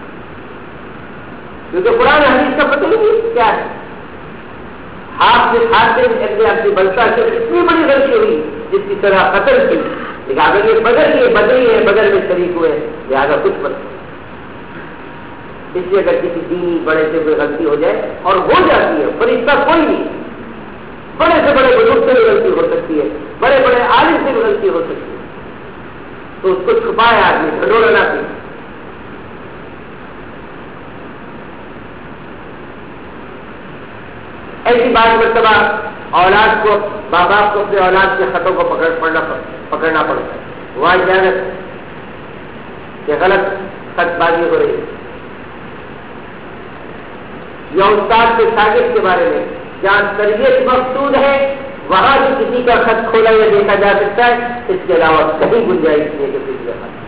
Speaker 1: کیونکہ قرآن حدیث کا پتہ نہیں کیا ہے. آپ سے آپ کی بلتا سے اتنی بڑی غلطی ہوئی جس کی طرح قتل کی، لیکن اگر یہ بدری ہے بدل میں شریک ہوئے لہٰذا کچھ پتہ. اس لیے اگر کسی دینی بڑے سے کوئی غلطی ہو جائے اور ہو جاتی ہے، فرشتہ کوئی نہیں، بڑے سے بڑے بزرگ سے بھی غلطی ہو سکتی ہے، بڑے بڑے عالم سے بھی غلطی ہو سکتی ہے، تو اس کو چھپائے آدمی ڈھنڈورا نہ پی. ایسی بات مرتبہ اولاد کو ماں باپ کو اپنے اولاد کے خطوں کو پکڑنا پڑتا ہے. وہاں جانت کہ غلط خط بازی ہو رہی ہے، یا استاد کے شاگرد کے بارے میں جہاں تربیت مقصود ہے وہاں بھی کسی کا خط کھولا یا دیکھا جا سکتا ہے، اس کے علاوہ کہیں گنجائش نہیں ہے کہ کسی کا خط.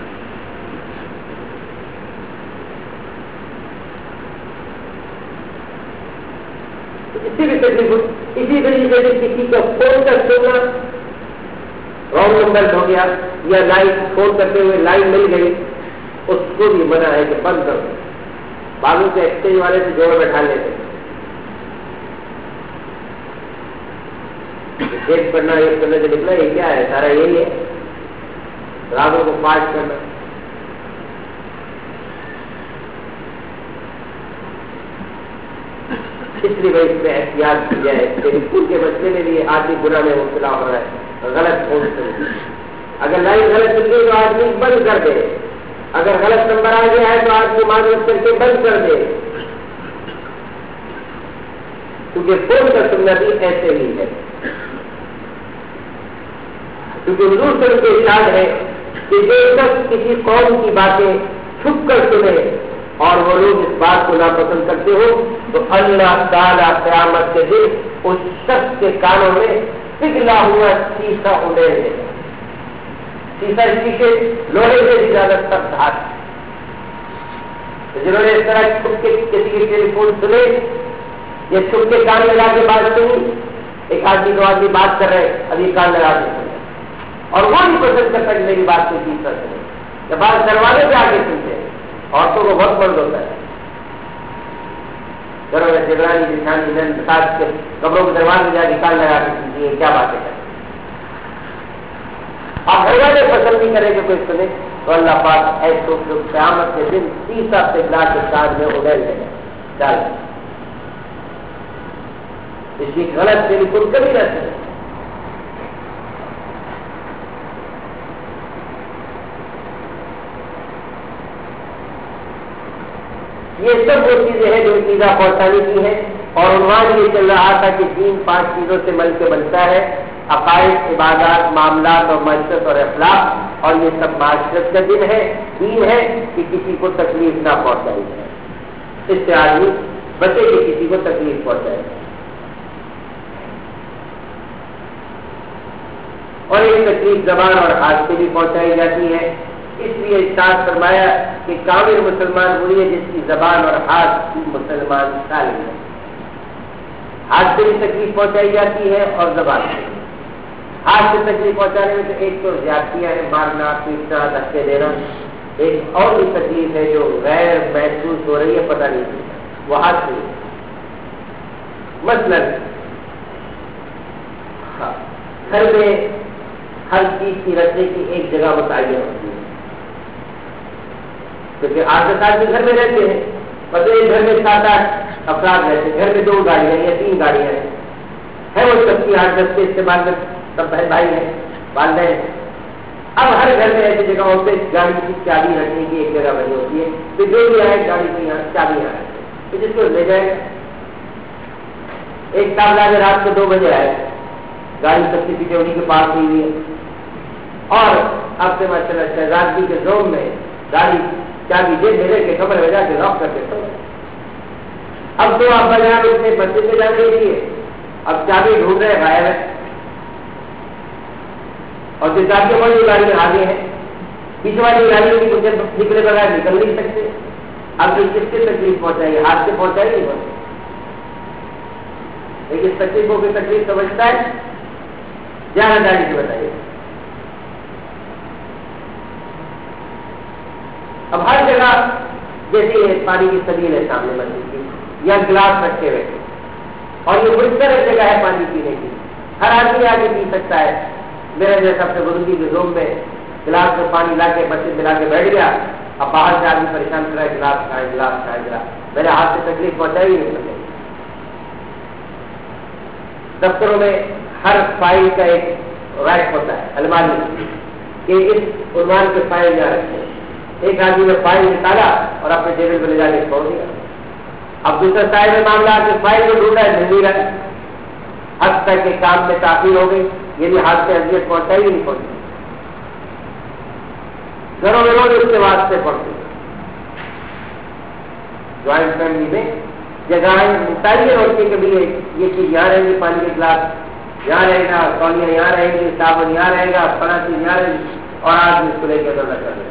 Speaker 1: اسی طریقے سے کسی کا فون کا سننا رانگ نمبر ہو گیا یا لائن فون کرتے ہوئے لائن مل گئی، اس کو بھی منع ہے کہ بند کر دو. بعضوں کے ایکسچینج والے سے جوڑ بیٹھا لیتے چیک کرنا ایک کرنے سے نکلا، یہ کیا ہے؟ سارا یہی ہے، راتوں کو پاس کرنا. اس لیے اس پہ احتیاط کی جائے. اسکول کے بچے میں بھی آدمی گناہ میں مبتلا ہو رہا ہے، غلط فون سے. اگر لائن غلط مل گئی تو آدمی بند کر دے، اگر غلط نمبر آ گیا ہے تو آدمی معذرت کر کے بند کر دے، کیونکہ فون کا سننا بھی ایسے ہی ہے. کیونکہ حضور صلی اللہ علیہ وسلم کے ارشاد ہے کہ جو شخص کسی قوم کی باتیں چھپ کر سنے اور وہ لوگ اس بات کو ناپسند کرتے ہو تو اللہ تعالیٰ قیامت کے دن اس شخص کے کانوں میں پگھلا ہوا شیشہ اڑے گا. شیشہ شیشے لوہے سے بھی زیادہ سخت ہاتھ. جنہوں نے اس طرح چھپ کے کسی کے ٹیلی فون سنے یا چھپ کے کان لگا کے بات سنی، ایک آدمی دو آدمی بات کر رہے اب یہ کان لگا کے سنے اور وہ نہیں پسند کرتا کہ میری بات کو چیز کر سکے. جب بات دروازے پہ آ کے سنتے ہیں عورتوں کو بہت مرد ہوتا ہے، گھروں میں جگرانی جسانی ساتھ کے کمروں کے دروازے جا کے کان لگا کے سنتی ہے کیا باتیں کریں. آپ گھر والے پسند نہیں کریں کہ کوئی سنے تو اللہ پاک ایسے جو قیامت کے دن 30 پگھلا کے کان میں اڑیل دے ڈال. اس کی غلط ٹیلی فون کبھی نہ سنے. یہ سب وہ چیزیں ہیں جو ایزا پہنچانے کی ہیں. اور عنوان یہ چل رہا تھا کہ دین 5 چیزوں سے مل کے بنتا ہے: عقائد، عبادات، معاملات اور معاشرت اور اخلاق. اور یہ سب معاشرت کا دن ہے، دین ہے کہ کسی کو تکلیف نہ پہنچائی جائے. اس سے آدمی بچے کہ کسی کو تکلیف پہنچائے. اور ایک تکلیف زبان اور ہاتھ سے بھی پہنچائی جاتی ہے. اس لیے ارشاد فرمایا کہ کامل مسلمان وہی ہے جس کی زبان اور ہاتھ کی مسلمان سالم ہے. ہاتھ سے بھی تکلیف پہنچائی جاتی ہے اور زبان سے. ہاتھ سے تکلیف پہنچانے میں تو ایک تو زیادتیاں ہیں، مارنا، پیٹنا، دھکے دینا. ایک اور بھی تکلیف ہے جو غیر محسوس ہو رہی ہے، پتہ نہیں چلتا، وہ ہاتھ سے. مثلاً گھر میں ہر چیز کی رکھنے کی ایک جگہ متعین ہوتی ہے. کیونکہ 8-10 آدمی گھر میں رہتے ہیں اور ایک گھر میں 7-8 افراد رہتے ہیں، گھر میں 2 گاڑیاں یا 3 گاڑیاں ہیں وہ سب کی 8-10 کے استعمال میں سب بہن بھائی ہیں، والدین ہیں۔ اب ہر گھر میں ایسی جگہوں پہ گاڑی کی چابی رکھنے کی ایک جگہ بنی ہوتی ہے، تو جو بھی آئے گاڑی کی یہاں چابی یہاں رکھتے ہیں، تو جس کو لے جائے گا۔ ایک تابلا میں رات کو 2 بجے آئے، گاڑی سب سے پیچھے انہیں کے پاس ہوئی ہے، اور اب سے ماشاء اللہ شہزادگی کے زوم میں گاڑی چابی دے میرے کے کمرے میں جا کے لاک کر کے سو گئے۔ اب تو آپ بجائے اپنے مسجد میں جانے کے لیے اب چابی ڈھونڈ رہے غائب ہے، اور جو چابی والی گاڑی آگے ہے، پیچھے والی گاڑی کی مجھے نکلے بغیر نکل نہیں سکتے۔ اب یہ کس کی تکلیف پہنچائی؟ ہاتھ سے پہنچائی نہیں پہنچائی، لیکن اس تکلیفوں کی تکلیف سمجھتا ہے، جانا گاڑی سے بتائیے۔ اب ہر جگہ جیسے پانی کی سبیل ہے سامنے مسجد کی، یا گلاس رکھے ہوئے، اور یہ مشترک جگہ ہے پانی پینے کی، ہر آدمی آگے پی سکتا ہے۔ میرے جیسا اپنے بزرگی کے زوم میں گلاس میں پانی لا کے مسجد میں لا کے بیٹھ گیا، اب باہر سے آدمی پریشان کر رہا ہے گلاس کھائے گلاس کھائے گلاس، میرے ہاتھ سے تکلیف پہنچائی ہی نہیں سکے۔ دفتروں میں ہر فائل کا ایک ریک ہوتا ہے، الماری، کہ اس عنوان کے فائل نہ رکھیں۔ ایک آدمی نے فائل نکالا اور اپنے ٹیبل پہ لے جا کے چھوڑ دیا۔ اب دوسرے سائڈ میں معاملہ کہ فائل کو ڈھونڈا ہے مل نہیں رہا، حد تک کے کام میں تاخیر ہو گئی، یہ بھی ہاتھ سے اذیت پہنچائی ہی نہیں پہنچی۔ گھروں میں لوگ اس کے واسطے پڑتے، جوائنٹ فیملی میں جگہیں متعین ہوتی ہے کہ بھی یہ چیز یہاں رہے گی، پانی کے گلاس یہاں رہے گا، تولیاں یہاں رہیں گی، صابن یہاں رہے گا، فلاں چیز یہاں رہے گی، اور آدمی اس کو لے کے ادھر نہ کر دیتا۔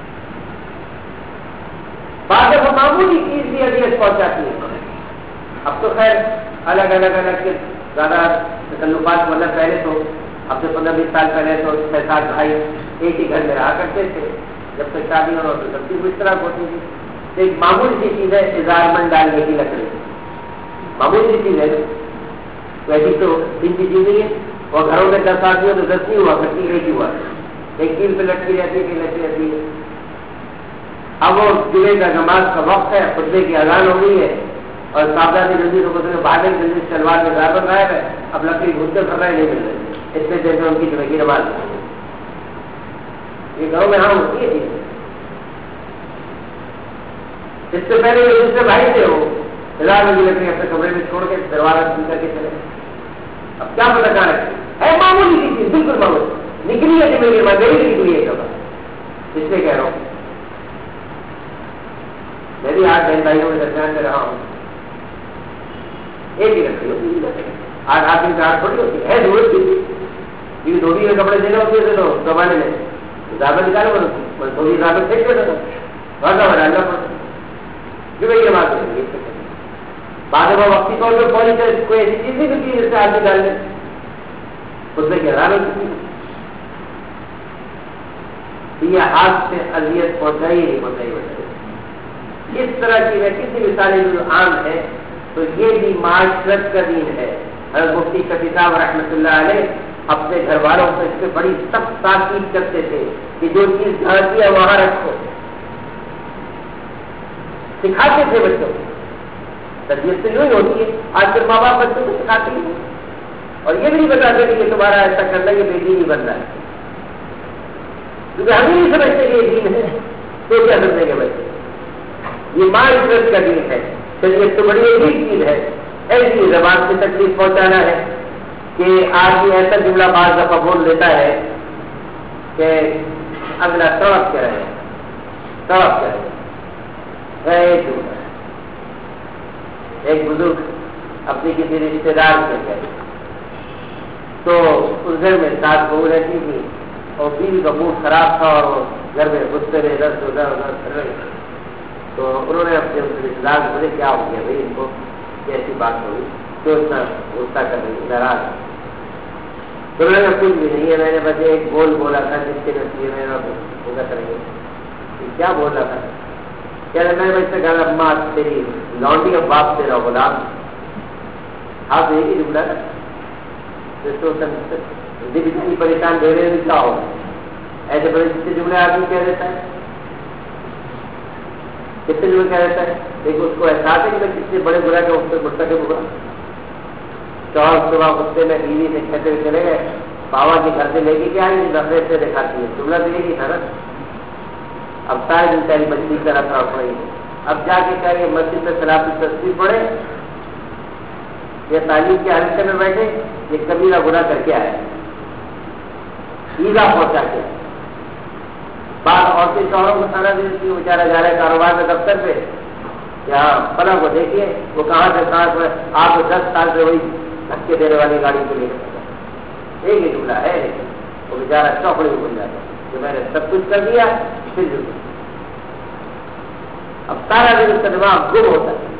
Speaker 1: بعض دفعہ معمولی چیز بھی اذیت پہنچاتی ہے۔ اب تو خیر الگ کے زیادہ تکلفات، مطلب پہلے تو اب سے 15-20 سال پہلے تو 6-7 بھائی ایک ہی گھر میں رہا کرتے تھے، جب تک شادی ہو تو سب چیز اس طرح ہوتی تھی۔ تو ایک معمولی سی چیز ہے اظہارمند ڈالنے کی لکڑی، معمولی سی چیز ہے، تو ایسی تو تین چیز نہیں ہے، اور گھروں میں 10 آدمی ہو تو 10 نہیں ہوا کرتی، ایک ہی ہوا، ایک کیل پہ لٹکی رہتی ہے، لٹکی رہتی ہے۔ اب وہ جمعے کا نماز کا وقت ہے، خطبے کی اذان ہو گئی ہے، اور صاحبہ نے جلدی سے بھاگے جلدی شلوار میں ڈرائیور غائب ہے، اب لکڑی گھومتے پھر رہے نہیں مل رہے، اتنے دیر میں ان کی جمعے کی نماز۔ یہ گھروں میں ہاں ہوتی ہے چیز۔ اس سے پہلے جو دوسرے بھائی تھے وہ ہزار میں لکڑی اپنے کمرے میں چھوڑ کے دروازہ کھول کر کے چلے، اب کیا پتہ کہاں رکھے، ہے معمولی سی چیز، بالکل معمولی، نکلی ہے جمعے کی نماز، گئی نکلی ہے کب، اس لیے کہہ رہا ہوں میں بھی 8 بہن بھائیوں میں درمیان میں رہا ہوں، ایک ہی لکڑی ہوتی ہے، 8 آدمی کا 8 تھوڑی ہوتی ہے ضرورت کی، یہ دھوبی کے کپڑے دینے ہوتے تھے تو زمانے میں زیادہ نکالے بڑھتی تھوڑی زیادہ پھینک دیتا تھا، ورنہ ڈالنا پڑتا جو بھائی یہ بات ہے۔ بعد میں وقتی طور پہ پہنچ سے کوئی ایسی چیز نہیں ملتی جس سے آدمی ڈال لے، اس میں کیا رہا ہے یہ ہاتھ سے اذیت پہنچائی نہیں پہنچائی۔ اس طرح کی میں کسی مثالیں جو عام ہے تو یہ بھی معاشرت کا دین ہے۔ حضرت مفتی شفیع صاحب رحمۃ اللہ علیہ اپنے گھر والوں کو اس پہ بڑی سخت تاکید کرتے تھے کہ جو چیز جہاں کی ہے وہاں رکھو، سکھاتے تھے بچوں کو۔ تربیت سے یوں ہی ہوتی ہے، آج کل ماں باپ بچوں کو سکھاتے ہیں اور یہ بھی نہیں بتاتے کہ یہ تمہارا ایسا کرنا یہ بے دین ہی بن رہا ہے، کیونکہ ہم ہی نہیں سمجھتے کہ یہ دین ہے تو کیا سمجھیں گے بچے۔ یہ معاشرت کا دین ہے، شریعت تو بڑی عجیب چیز ہے۔ ایسی زبان سے تکلیف پہنچانا ہے کہ آدمی ایسا جملہ بعض دفعہ بول دیتا ہے کہ اگلا طرف کیا ہے، طرف کیا ہے۔ ایک بزرگ اپنی کسی رشتے دار سے گئے تو اس گھر میں 7 بہو رہتی تھی اور بیوی کا موڈ خراب تھا اور وہ گھر میں غصے میں ادھر کر رہے، تو انہوں نے اپنے رشتے دار کو بولے کیا ہو گیا بھائی، ان کو کیسی بات ہوئی تو اتنا غصہ کر رہی ناراض۔ تو انہوں نے کچھ بھی نہیں ہے، میں نے بس ایک بول بولا تھا جس کے نتیجے میں ہوگا کریں گے۔ کیا بولا تھا؟ کہہ رہے میں بچے کہا اماں تیری لانڈی اور باپ تیرا غلام، آپ یہی جملہ نا اتنی پریشان دے رہے ہیں کیا ہو، ایسے بڑے جتنے جملے آدمی کہہ دیتا ہے۔ کتنے جملے کیا رہتا ہے؟ لیکن اس کو احساس ہے کہ میں کتنے بڑے گناہ کا اس سے مرتکب ہوا. شوہر صبح غصے میں بیوی سے کہتے ہوئے چلے گئے, باوا کے گھر سے لے کے کیا آئی, نفرت سے دکھاتی ہے, جملہ تو یہی تھا نا. اب سارے دن پہلی مسجد کا رکھا پڑے گی, اب جا کے کیا یہ مسجد میں سلاد کی تصویر پڑے یا تعلیم کے حلقے میں بیٹھے, یہ کبیرہ گناہ کر کے آئے, ایزا پہنچا کے. بعض عورتیں شوہروں کو سارا دن کی بیچارہ جا رہا ہے کاروبار میں دفتر پہ, یہاں فلاں کو دیکھیے وہ کہاں سے کہاں سے آپ کو 10 سال سے وہی دھکے دینے والی گاڑی کو لے کے ایک ہی جملہ ہے, لیکن وہ بیچارہ چوکڑے میں بن جاتا ہے کہ میں نے سب کچھ کر دیا پھر بھی. اب سارا دن اس کا دماغ گم ہوتا ہے.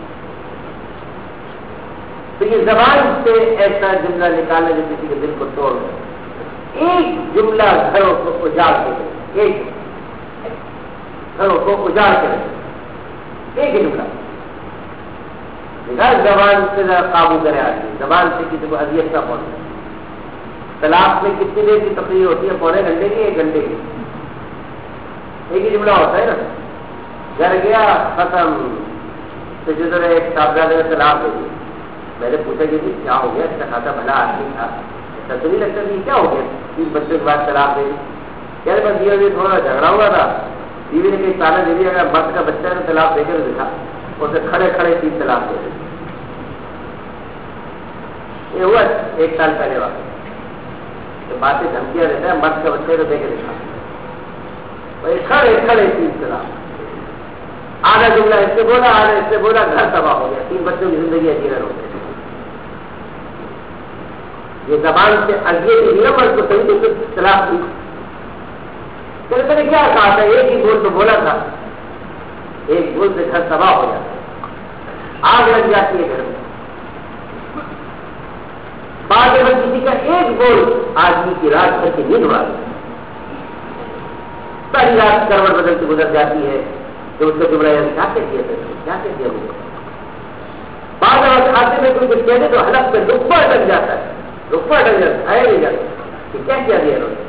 Speaker 1: تو یہ زبان سے ایسا جملہ نکالنا جو کسی کے دل کو توڑ دے. ایک جملہ گھروں کو اجاڑ کے دے, ایک گھروں کو اجاڑ کے دے, ایک ہی جملہ. زبان سے قابو کرے آدمی, زبان سے کسی کو اذیت نہ پہنچے. طلاق میں کتنی دیر کی تقریر ہوتی ہے؟ پونے گھنٹے کی, 1 گھنٹے کی. ایک ہی جملہ ہوتا ہے نا, گھر گیا ختم. تو جدھر ایک صاحبزادے نے طلاق دے دی, میں نے پوچھا کہ کیا ہو گیا, اس کا خاصا بھلا آدمی تھا, ایسا تو نہیں لگتا کہ کیا ہو گیا 3 بچوں کے بعد طلاق دے دی. کہہ بس یہ تھوڑا جھگڑا ہوا تھا, بیوی نے کہیں تانا دے دیا, اگر مرد کا بچہ نے طلاق دے کر دکھا, اسے کھڑے کھڑے 3 طلاق دے دی. یہ ہوا 1 سال پہلے واقع. تو باتیں دھمکیاں دیتا ہے, مرد کا بچے کو دے کے دکھا, کھڑے کھڑے 3 طلاق. آدھا جملہ اس سے بولا, آدھا اس سے بولا, گھر تباہ ہو گیا, 3 بچوں کی زندگی اجیرن ہو گئی. یہ زبان سے اذیت کی نہ مرد کو صحیح تو طلاق دی. میں نے کیا کہا تھا, ایک ہی بول تو بولا تھا, ایک بول سے گھر تباہ ہو جاتا ہے, آگ لگ جاتی ہے گھر میں. بعد میں کسی کا ایک بول آدمی کی رات بھر کی نیند اڑا دیتا ہے. ساری رات کروٹ بدل کے گزر جاتی ہے. تو اس کو جملہ کیا کہتی ہے, کیا کہتی ہے وہ. بعد میں کھاتے میں کوئی کچھ کہتے تو حلق پہ رقبہ اٹک جاتا ہے, رقبہ اٹک جاتا ہے, نہیں جاتا کہ کیا کیا دیا انہوں نے.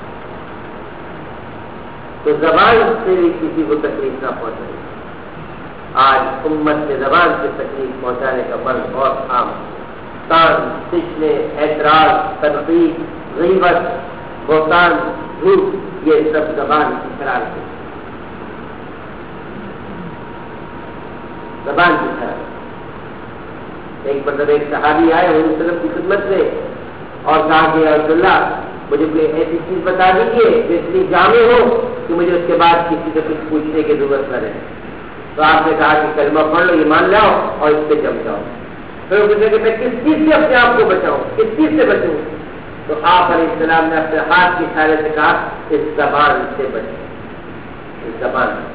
Speaker 1: تو زبان سے بھی کسی کو تکلیف نہ پہنچے. آج امت سے زبان سے تکلیف پہنچانے کا مرض بہت عام. تان, فشنے, اعتراض, تنقید, غیبت, بہتان, جھوٹ, یہ سب زبان کی خراب ہے. زبان کی خراب. ایک صحابی آئے حضور صلی اللہ علیہ وسلم کی خدمت میں اور کہا کہ عبداللہ مجھے کوئی ایسی چیز بتا دیجیے جو اتنی جامع ہو کہ مجھے اس کے بعد کسی سے کچھ پوچھنے کی ضرورت نہ رہے. تو آپ نے کہا کہ کلمہ پڑھ لو, ایمان لاؤ اور اس پہ جم جاؤ. پھر پوچھے کہ میں کس چیز سے اپنے آپ کو بچاؤں, کس چیز سے بچوں. تو آپ علیہ السلام نے اپنے ہاتھ کی اشارے سے کہا اس زبان سے بچیں, اس زبان سے.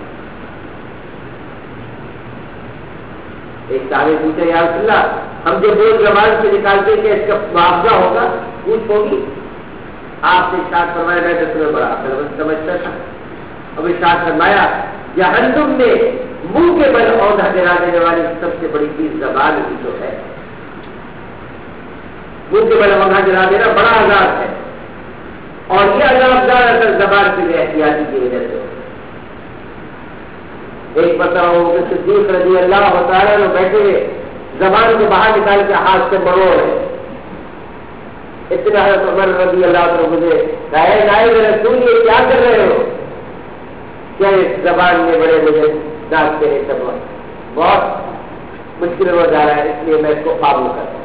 Speaker 1: ایک صحابی پوچھے یا رسول اللہ ہم جو بول زبان سے نکالتے کہ اس کا معاوضہ ہوگا, پوچھ ہوگی. آپ نے ارشاد فرمایا میں تو تمہیں بڑا عقل سمجھتا تھا. اب ارشاد فرمایا جہنم میں منہ کے بل اوندھا گرا دینے والی سب سے بڑی چیز زبان کی جو ہے. منہ کے بل اوندھا گرا دینا بڑا عذاب ہے, اور یہ عذاب زیادہ تر زبان کی بے احتیاطی کی وجہ سے. ایک بتاؤ کہ صدیق رضی اللہ تعالیٰ نے بیٹھے ہوئے زبان کو باہر نکال کے ہاتھ سے مروڑ ہے. اتنا حضرت عمر رضی اللہ عنہ مجھے نائب رسول یہ کیا کر رہے ہو, کیا اس زبان میں بڑے مجھے ڈانٹتے ہیں, سب بہت مشکل ہو جا رہا ہے, اس لیے میں اس کو قابو کرتا ہوں.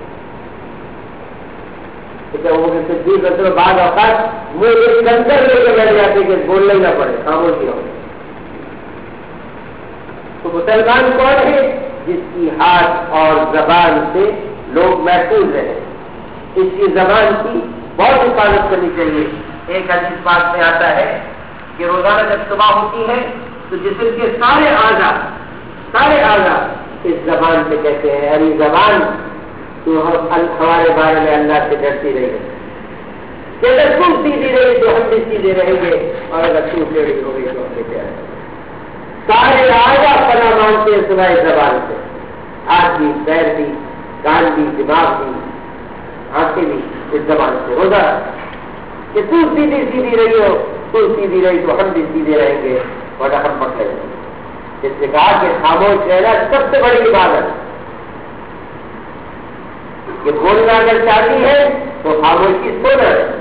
Speaker 1: صدیق رسول بعض اوقات مجھے کنکر لے کے بیٹھ جاتے کہ بولنا ہی نہ پڑے, خاموشی ہو. تو مسلمان کون ہے جس کی ہاتھ اور زبان سے لوگ محفوظ رہے. اس کی زبان کی بہت حفاظت کرنی چاہیے. ایک حدیث پاک میں آتا ہے کہ روزانہ جب صبح ہوتی ہے تو جسم کے سارے اعضاء اس زبان سے کہتے ہیں ارے زبان تو ہمارے بارے میں اللہ سے ڈرتی رہے گی, کہ اگر تم سیدھی رہی تو ہم بھی سیدھے رہیں گے, اور اگر تم ٹیڑھی ہو گئی تو ہم بھی ٹیڑھے. سارے آگا پناہ مانگتے ہیں سوائے زبان سے. ہاتھ بھی, پیر بھی, کان بھی, دماغ بھی, آنکھیں بھی اس زبان سے. ہوگا کہ تم سیدھی رہی ہو, تم سیدھی رہی تو ہم بھی سیدھے رہیں گے, اور ہم پکڑے گے. جس نے کہا کہ خاموش رہنا سب سے بڑی عبادت، کہ بولنا اگر چاہتی ہے تو خاموشی سونا ہے،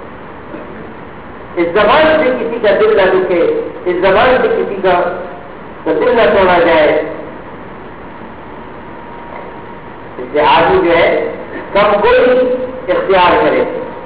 Speaker 1: اس زبان سے کسی کا دل نہ دکھے، اس زبان سے کسی کا دل نہ توڑا جائے، اس سے آدمی جو ہے کم گوئی اختیار کرے۔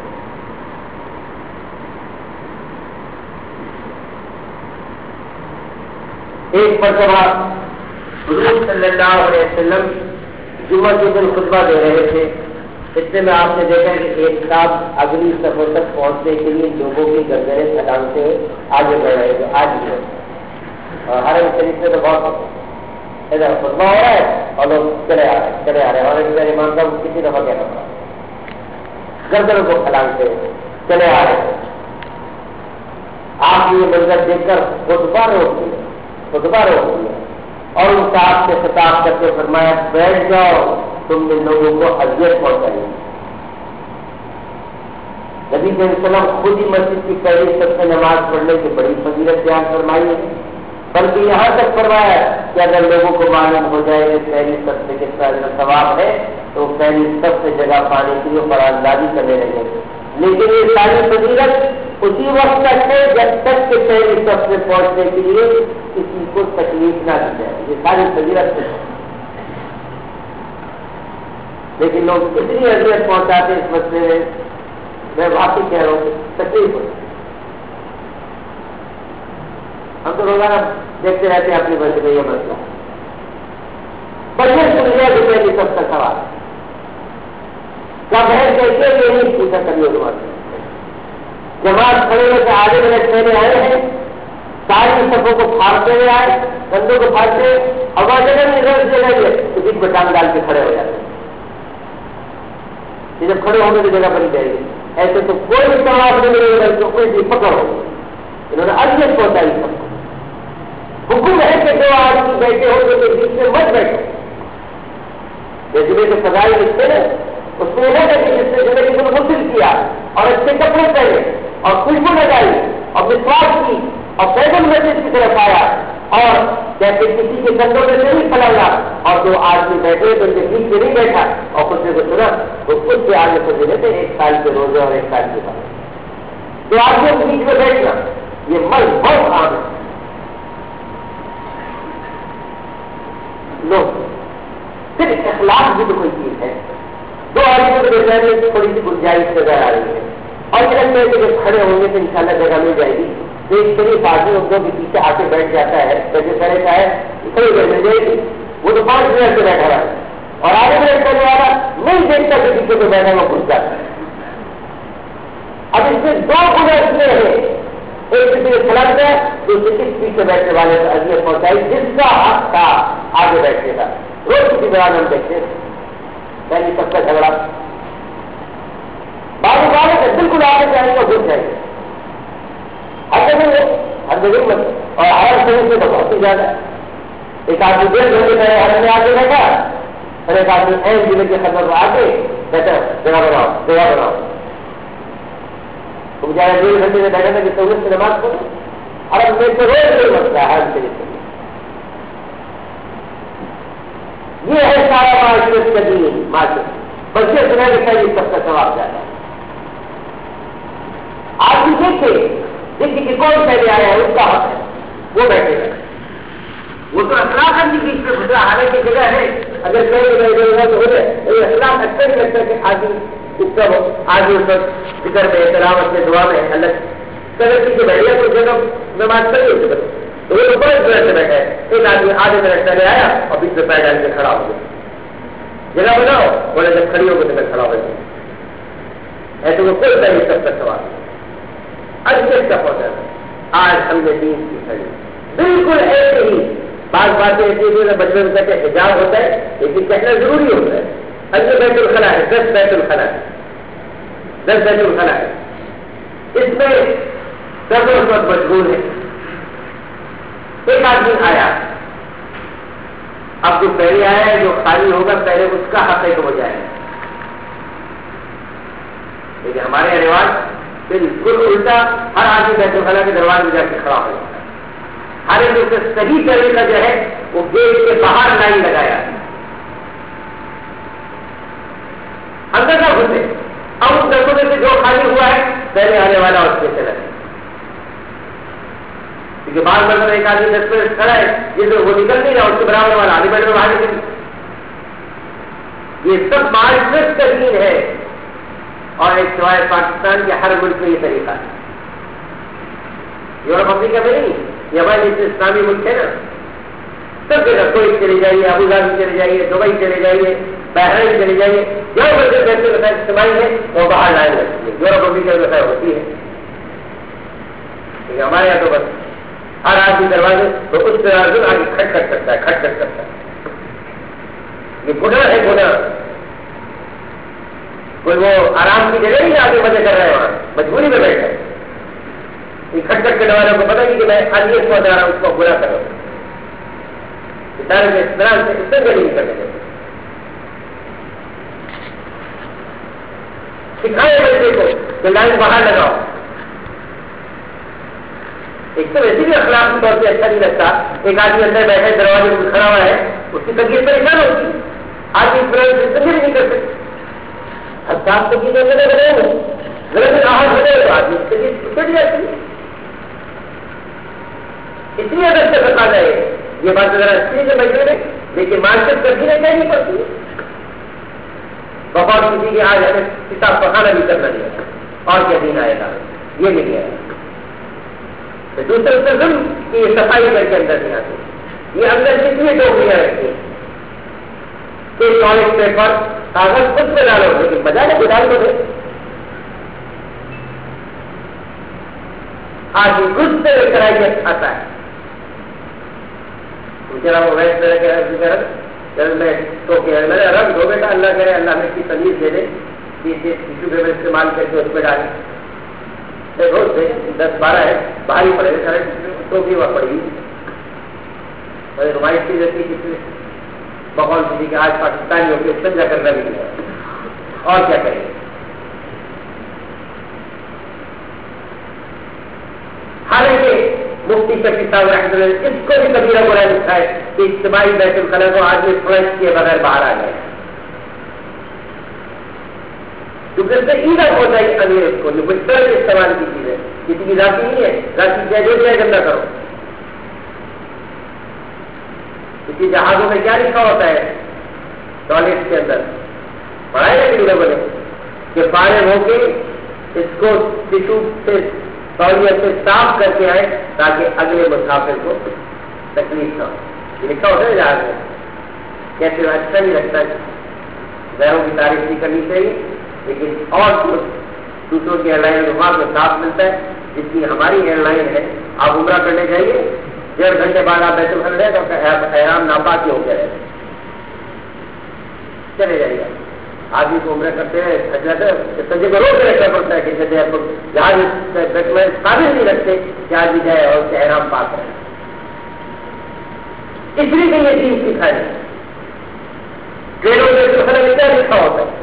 Speaker 1: ایک مرتبہ حضور صلی اللہ علیہ وسلم جمعہ کے دن خطبہ دے رہے تھے، اتنے میں آپ نے دیکھا کہ ایک صاحب اگلی سفر تک پہنچنے کے لیے لوگوں کی گردنیں تھکانتے ہوئے آگے بڑھ رہے تھے، آج بھی اور ہر ایک طریقے سے تو بہت ادھر خطبہ ہو رہا ہے اور لوگ چلے آ رہے ہیں، اور ایک بار ایمان صاحب کسی دفعہ کہنا پڑا گردنوں کو پھیلاتے ہوئے چلے آ رہے ہیں۔ آپ یہ منظر دیکھ کر خطبہ روک دیا اور ان صاحب سے خطاب کر کے فرمایا بیٹھ جاؤ، تم نے لوگوں کو اذیت پہنچائی۔ نبی صلی اللہ علیہ وسلم خود ہی مسجد کی پہلی سب سے نماز پڑھنے کی بڑی فضیلت بیان فرمائی ہے، بلکہ یہاں تک فرمایا کہ اگر لوگوں کو معلوم ہو جائے کہ پہلی سب سے کتنا ثواب ہے تو پہلی سب سے جگہ پانے کے لیے بڑا اندازی کرنے لگے، لیکن یہ ساری فضیلت اسی وقت تک ہے جب تک کہ پہلی سب سے پہنچنے کے لیے کسی کو تکلیف نہ دی جائے، یہ ساری فضیلت ہے۔ لیکن لوگ کتنی اذیت پہنچاتے اس مسئلے میں واقعی کہہ رہا ہوں تکلیف ہوتی۔ ہم تو روزانہ دیکھتے رہتے ہیں اپنی وجہ سے یہ مسئلہ بچے سن لیا کہ پہلی سب کا سوال کب ہے کیسے یہ نہیں پوچھا کبھی عمر جماعت کھڑے ہوئے سے آگے منٹ پہلے آئے ہیں، ساری سبوں کو پھاڑتے ہوئے آئے، بندوں کو پھاڑتے آواز ادھر سے لگے تو جن بٹان ڈال کے کھڑے ہو جاتے ہیں، جب کھڑے ہونے کی جگہ بنی جائے گی ایسے تو کوئی بھی سوال نہیں ملے گا، کوئی بھی پکڑ ہوگی۔ انہوں نے اذیت پہنچائی سب کو۔ حکم ہے کہ جو آدمی بیٹھے ہو تو بیچ میں مت بیٹھو، جیسے کہ سزائی لکھتے ہیں اس میں نہ کہ جس نے زندگی کو غسل کیا اور اچھے کپڑے پہنے اور خوشبو لگائی اور وشواس کی اور پیدل مسجد کی طرف آیا اور جیسے کسی کے کندھوں میں سے نہیں پھیلایا اور جو آدمی بیٹھے تو ان کے بیچ میں نہیں بیٹھا اور خود کو سنا تو خود سے آگے کو دینے تھے 1 سال کے روزے اور 1 سال کے بعد تو آدمی کے بیچ میں بیٹھنا یہ مرض بہت عام ہے۔ لوگ پھر اخلاق بھی تو کوئی چیز ہے، 2 آدمیوں کے درمیان میں تھوڑی سی گنجائش نظر آ رہی ہے اور لگتا ہے کہ جب کھڑے ہوں گے تو انشاءاللہ جگہ مل جائے گی، تو ایک شریف آدمی ان کے پیچھے آ کے بیٹھ جاتا ہے، جیسے پہلے کا ہے کھڑی جگہ مل جائے گی، وہ تو 5 منٹ سے بیٹھا رہا ہے اور آگے منٹ کرنے والا نہیں دیکھتا کہ پیچھے کو بیٹھا ہوا گھس جاتا ہے۔ اب اس میں 2 گنا اتنے ہیں، ایک کسی کو کھڑا گیا دوسرے کس پیچھے بیٹھنے والے کو اذیت پہنچائی جس کا حق تھا آگے بیٹھنے کا۔ روز کسی دوران ہم دیکھتے پہلی سب کا جھگڑا بابو والے سے بالکل آگے جائے گا گھس جائے گا ہر جگہ اور ہر شہر سے تو بہت ہی زیادہ ایک آدمی 1.5 گھنٹے پہلے ہر میں آگے بیٹھا اور ایک آدمی این ضلع کے خبر میں آگے بیٹھا جگہ بناؤ تم جائے 1.5 گھنٹے میں بیٹھے کہ سہولت سے نماز پڑھو اور اب میرے کو روز یہ مسئلہ ہے ہر طریقے سے یہ ہے سارا معاشرت کا دین معاشرت بچے سنا کہ پہلے سب کا ثواب جاتا ہے۔ آپ بھی دیکھیں کہ کون پہلے آیا ہے اس کا حق ہے وہ بیٹھے گا، وہ تو اخلاق کے بیچ میں گزرا آنے کی جگہ ہے، اگر پہلے بیٹھے گا تو ہو جائے اخلاق اچھا نہیں لگتا کہ آدمی اس کا آگے اس وقت فکر میں احترام اپنے دعا میں الگ کلر کی بیٹھے تو جگہ نماز پڑھی ہوتی ہے تو وہ 5 منٹ سے بیٹھا ہے، ایک آدمی آدھے منٹ پہلے آیا اور بیچ میں پیر ڈال کے کھڑا ہو گیا، جگہ بناؤ بولے جب کھڑی ہو گئی تو کھڑا ہو گیا، ایسے وہ کوئی پہلے سب کا سوال اچھے کا پہنچا۔ آج ہم نے دین کی کھڑی بالکل ایسے ہی بعض باتیں ایسی ہوئی بچوں میں کہتے ہیں حجاب ہوتا ہے لیکن کہنا ضروری ہوتا ہے، اچھے بیت الخلا ہے 10 بیت الخلا ہے 10 بیت الخلا ہے، اس میں 10 وقت مشغول ہے۔ ایک آدمی آیا، اب جو پہلے آیا ہے جو خالی ہوگا پہلے اس کا حق ہے کہ وہ جائے، لیکن ہمارے رواج بالکل الٹا، ہر آدمی بیت الخلا کے دروازے میں جا کے کھڑا ہو جاتا ہے، حالانکہ اسے صحیح طریقہ جو ہے وہ گیٹ کے باہر لائن لگایا اندر نہ گھسے. اب اس دسوں میں سے جو خالی ہوا ہے پہلے آنے والا اس میں چلا جائے. کیونکہ بعض مرتبہ ایک آدمی 10 منٹ کھڑا ہے جس میں وہ نکل نہیں رہا اس کے برابر والا آدھی منٹ میں باہر نکل. یہ سب معاشرت کا دین ہے اور ایک سوائے پاکستان کے ہر ملک میں یہ طریقہ ہے. یورپ افریقہ میں نہیں, یہ ہمارے جیسے اسلامی ملک ہے نا, سب جگہ کوئی چلے جائیے, ابو ظہبی چلے جائیے, دبئی چلے جائیے, بحرین چلے جائیے, جہاں بڑے پیسے وسائل استعمال ہے وہ باہر لائن لگتی ہے. یورپ افریقہ میں وسائل ہوتی ہے, لیکن ہمارے یہاں تو بس ہر آدمی دروازے تو اس دروازے آگے کھٹ کھٹ کرتا ہے, کھٹ کھٹ کرتا ہے. یہ گناہ ہے, گناہ. کوئی وہ آرام کی جگہ نہیں آگے مزے کر رہے ہیں, وہاں مجبوری میں بیٹھے ہیں. یہ کھٹ کھٹ کرنے والوں کو پتا نہیں کہ میں آدمی اس کو جا رہا ہوں, اس کو برا کر رہا ہوں. اس طرح سے اس سے نہیں کرنے دیتے. سکھائے بچے کو کہ لائن باہر لگاؤ. ایک تو ویسے بھی اخلاق کے طور پہ اچھا نہیں لگتا, ایک آدمی اندر بیٹھے دروازے میں کھڑا ہوا ہے, اس کی طبیعت پریشان ہوتی ہے. آدمی اس طرح سے سمجھ نہیں کر سکتے. اب صاف تو چیزیں غلط آہٹ ہو جائے تو آدمی اس کے لیے چھٹ جاتی ہے. اس لیے اگر سے بتا جائے یہ بات ذرا اچھی سے بیٹھے میں, لیکن معاشرت کبھی نہیں کہنی پڑتی ہے. بہت کسی کے آج ہمیں کتاب پکانا بھی کرنا نہیں ہے, اور کیا دین آئے گا, یہ نہیں آئے گا. دوسرے سے ظلم کہ یہ صفائی کر کے اندر نہیں آتی. یہ اندر کتنی ٹوکریاں رکھتی ہیں کہ ٹوائلٹ پیپر کاغذ خود پہ ڈالو, لیکن بجائے کو ڈال دو. آج خود سے کرائی آتا ہے. وہ ویسے میں ٹوکے رکھ دو بیٹا, اللہ کرے اللہ میں کی تمیز دے دے کہ ٹیشو پیپر استعمال کر کے اس پہ ڈالیں. روز سے 10-12 ہے بھاری پڑے سارے ٹوپی ہوا پڑی روایت کی جاتی کسی بہت کسی کے آج پاکستانی ہو کے سمجھا کرنا بھی نہیں ہے, اور کیا کریں. حالانکہ مفتی شفیع صاحب رحمۃ اللہ اس کو بھی کبیرہ برا لکھا ہے کہ اجتماعی بیت الخلا کو آدمی فلش کیے بغیر باہر آ گئے, کیونکہ اس سے ایزا ہوتا ہے امیر اس کو جو بستر استعمال کی چیز ہے, کسی کی ذاتی نہیں ہے, ذاتی کیا جو چاہے گندہ کرو. کسی جہازوں میں کیا لکھا ہوتا ہے ٹوائلٹ کے اندر, پڑھائے گا کہ بولے کہ فارغ ہو کے اس کو ٹشو سے تولیت سے صاف کر کے آئے تاکہ اگلے مسافر کو تکلیف نہ ہو. یہ لکھا ہوتا ہے جہاز میں. کیسے اچھا نہیں لگتا ہے, غیروں کی تعریف نہیں کرنی چاہیے, لیکن اور دوسروں کی ایئر لائن وہاں کو صاف ملتا ہے جتنی ہماری ایئر لائن ہے. آپ عمرہ کرنے جائیے, 1.5 گھنٹے بعد آپ بیت الخلا رہے تو احرام ناپاک ہو کے رہے چلے جائیے. آدمی کو عمرہ کرتے ہیں سجے کو روک رکھنا پڑتا ہے کہ جیسے آپ جہاں قابل نہیں رکھتے کہ آدمی جائے اور اس کے احرام پاک رہے. اس لیے کہ یہ چیز سکھائے ٹرینوں میں بیت الخلا میں کیا لکھا ہوتا ہے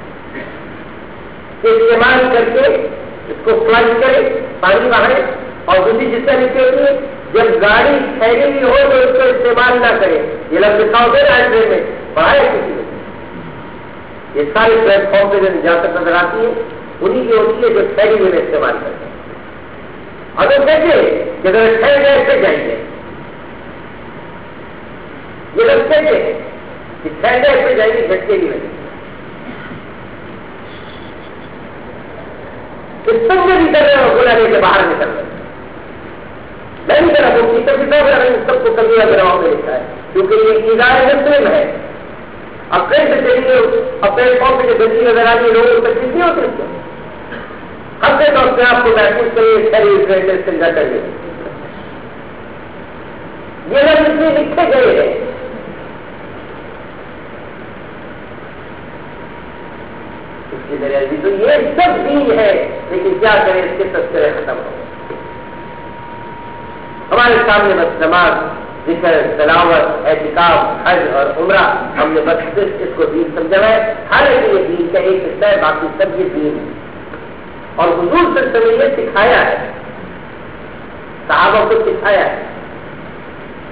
Speaker 1: استعمال کر کے اس کو فلش کرے, پانی بہائے, اور دوسری جس طرح لکھی ہوتی ہے جب گاڑی ٹھہری ہوئی ہو تو اس کو استعمال نہ کرے. یہ لفظ لکھا ہوتا ہے ٹرین میں, پڑھائے کسی نے. یہ ساری پلیٹ فارم پہ جو جہاں تک نظر آتی ہے انہیں کی ہوتی ہے جو ٹھہری ہوئے استعمال کرتے ہیں. اگر کہتے کہ اگر ٹھہر گئے پھر جائیں گے, یہ لوگ کہتے ہیں کہ ٹھہر گئے پھر جائیں گے, جھٹکے بھی نہیں. اس سب میں بھی کر رہے ہو بولا نہیں کہ باہر نکل رہے میں نہیں کر رہا ہوں. سب کو کبھی گراؤں میں لکھا ہے کیونکہ یہ ادارے مسلم ہے. اب کہیں سے چلیے اب پلیٹ فارم پہ جو گندگی نظر آتی ہے لوگوں کو تکلیف نہیں ہوتی اس کو. ہم سے تو اپنے آپ کو محفوظ کریے سمجھا کریے. یہ لوگ اس میں لکھے گئے ہیں. اس کی ذریعے تو یہ سب دین ہے, لیکن کیا کریں اس کے تذکرے ختم ہو گئے. ہمارے سامنے بس نماز, ذکر, تلاوت, اعتکاف, حج اور عمرہ, ہم نے بس اس کو دین سمجھا ہے. حالانکہ یہ دین کا ایک حصہ ہے, باقی سب یہ دین ہے. اور حضور صلی اللہ علیہ وسلم نے سکھایا ہے, صحابہ کو سکھایا ہے.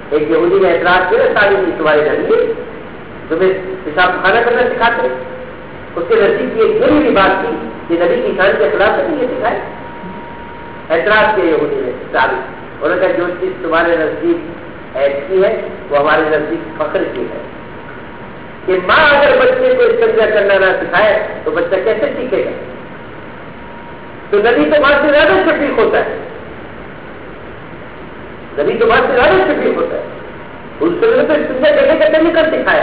Speaker 1: ایک یہودی نے اعتراض کیا تعلیم کی تمہارے نبی تمہیں پیشاب خانہ کرنا سکھاتے ہیں. اس کے نزدیک کی ایک ضروری بات تھی کہ نبی کی شان کے خلاف نہیں یہ سکھائے. اعتراض کیا یہودی نے تعلیم. انہوں نے کہا جو چیز تمہارے نزدیک عیب کی ہے وہ ہمارے نزدیک فخر کی ہے کہ ماں اگر بچے کو استنجا کرنا نہ سکھائے تو بچہ کیسے سیکھے گا. تو نبی تو ماں سے زیادہ شفیق ہوتا ہے. نبی تو ماں سے زیادہ شفیق ہوتا ہے. اس سے تو استنجا کرنے کا طریقہ سکھایا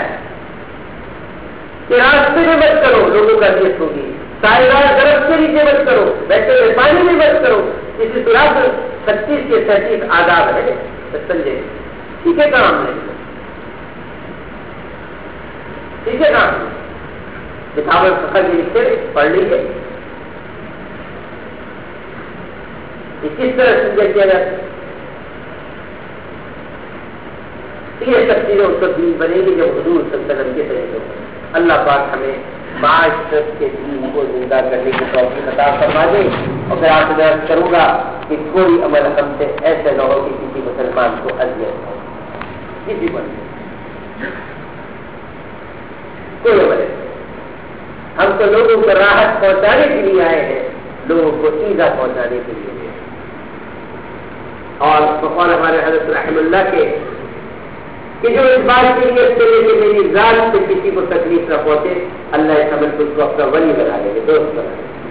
Speaker 1: کہ راستے میں مت کرو لوگوں کا دیش ہوگی, سائیدار درخت کے نیچے مت کرو, بیٹھے ہوئے پانی میں مت کرو. اسی طرح 36 کے 37 آداب ہے استنجے. ٹھیک ہے کام نہیں, ٹھیک ہے کام کتابیں فخر کے نیچے پڑھ لیجیے کہ کس طرح استنجا کیا جاتا ہے. یہ سب چیزیں اس وقت دین بنے گی جب حضور صلی اللہ علیہ وسلم کے طریقے ہو. اللہ پاک ہمیں معاشرت کے دین کو زندہ کرنے کی توفیق عطا فرما دے. اور پھر آپ سے عرض کروں گا کہ کوئی عمل ہم سے ایسے نہ ہو کہ کسی مسلمان کو اذیت ہو, کسی پر کوئی عمل. ہم تو لوگوں کو راحت پہنچانے کے لیے آئے ہیں, لوگوں کو ایذا پہنچانے کے لیے. اور بقول ہمارے حضرت رحم اللہ کے کہ جو اس بات کے لیے چلے کہ میری ذات سے کسی کو تکلیف نہ پہنچے, اللہ اس عمل کو اس کو اپنا ولی بنا لیں گے, دوست بنا لیں گے,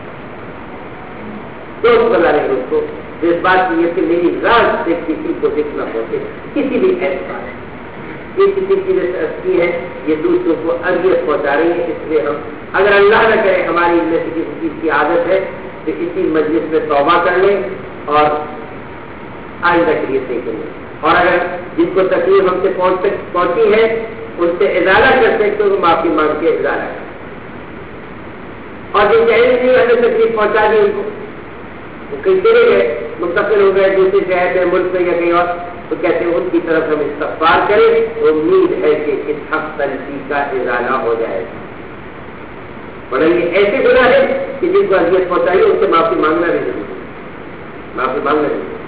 Speaker 1: دوست بنا لیں گے اس کو. جو اس بات کی ہے کہ میری ذات سے کسی کو دکھ نہ پہنچے, کسی بھی اعتبار ہے. یہ کسی چیز کی ہے, یہ دوسروں کو اذیت پہنچا رہی ہے. اس لیے ہم اگر اللہ نہ کرے ہماری ان میں سے کسی چیز کی عادت ہے تو اسی مجلس میں توبہ کر لیں اور آئندہ کے لیے صحیح کریں. اور اگر جن کو تکلیف ہم سے پہنچی ہے ان سے ازالہ کر سکتے تو معافی مانگ کے ازالہ کریں. اور جن کے علم نہیں ہمیں تکلیف پہنچا دی ان کو, وہ کہیں چلے گئے, منتقل ہو گئے دوسرے شہر میں, ملک میں یا کہیں اور, تو کہتے ہیں ان کی طرف ہم استغفار کریں. امید ہے کہ اس حق تلفی کا ازالہ ہو جائے گا. اور یہ ایسے گناہ ہے کہ جن کو اذیت پہنچائی ان سے معافی مانگنا بھی ضروری ہے, معافی مانگنا بھی ضروری.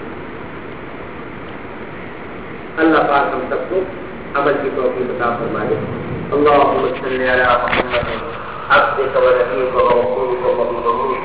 Speaker 1: اللہ پاک ہم سب کو عمل کی توفیق عطا فرما دے. اللهم صل على محمد عبدك ونبيك ورسولك وحبيبك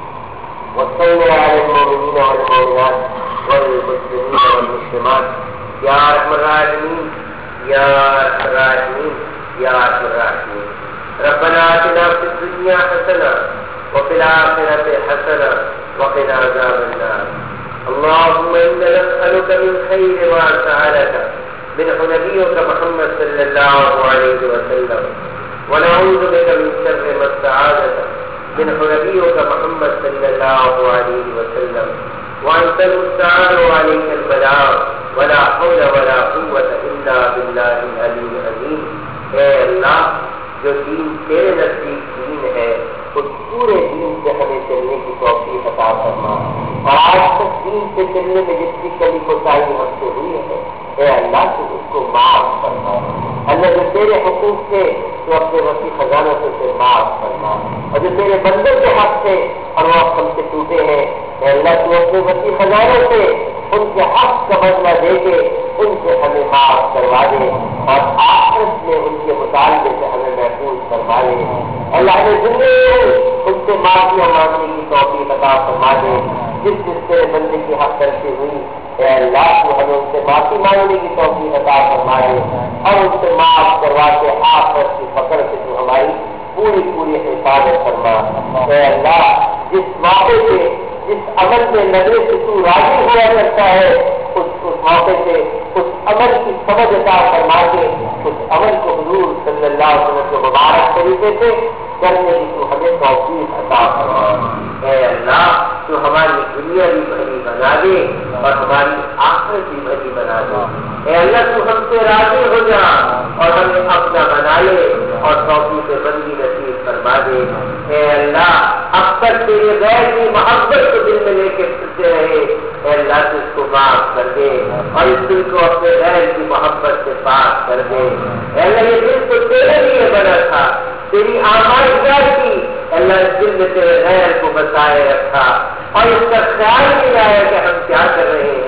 Speaker 1: وصل على المؤمنين والمؤمنات والمسلمين والمسلمات يا ارحم الراحمين يا ارحم الراحمين يا ارحم الراحمين. ربنا آتنا في الدنيا حسنة وفي الآخرة حسنة وقنا عذاب النار. اللهم إنا نسألك من خير ما سألك منه نبيك محمد صلى الله عليه وسلم, ونعوذ بك من شر ما استعاذك منه نبيك محمد صلى الله عليه وسلم, وأنت المستعان وعليك البلاغ ولا حول ولا قوة إلا بالله العلي العظيم. اے اللہ, جو دین تیرے نزدیک دین ہے اس پورے دین سے ہمیں چلنے کی توفیق عطا فرما. اور آج تک دین سے چلنے میں جتنی کمی کوتاہی ہم سے ہوئی ہے اے اللہ تو اس کو معاف فرما. اللہ جو تیرے حقوق سے تو اپنے وسیع خزانوں سے معاف فرما, اور جو تیرے بندے کے حق سے اور وہ ہم سے ٹوٹے ہیں اے اللہ تو اپنے وسیع خزانوں سے ان کے حق کا بدلہ دے کے ان سے ہمیں معاف کروا دے, اور آخرت میں ان کے مطالبے سے ہمیں محفوظ فرما دے. اللہ نے زندگی ان سے معافیاں مانگنے کی توفیق عطا فرما دے. جس جس سے بندے کی حق کرتی ہوئی اے اللہ تو ہمیں ان سے معافی مانگنے کی توفیق عطا فرما دے, اور ان سے معاف کروا کے آخرت کی پکڑ سے تو ہماری پوری حفاظت فرما. اے اللہ, جس موقع سے جس عمل میں نظر سے تو راضی ہوا کرتا ہے اس موقع سے اس عمل کی سمجھ عطا فرما کے اس عمل کو حضور صلی اللہ علیہ وسلم کے مبارک طریقے سے کرنے کی تو ہمیں توفیق عطا فرما. اے اللہ, تو ہماری دنیا بھی بھری بنا دے اور ہماری آخرت بھی بھری بنا دے. اے اللہ, تو ہم سے راضی ہو جا اور ہمیں اپنا بنا لے اور توفیق بندی نصیب فرما دے. اے اللہ, اب تک تیرے غیر کی محبت کو دل میں لے کے پھرتے رہے اے اللہ تو اس کو معاف کر دے اور اس دل کو اپنے غیر کی محبت سے پاک کر دے. اے اللہ, یہ دل تو تیرے لیے بنا تھا, تیری آمادگار کی اللہ اس دل میں تیرے غیر کو بسائے رکھا اور اس کا خیال نہیں آیا کہ ہم کیا کر رہے ہیں.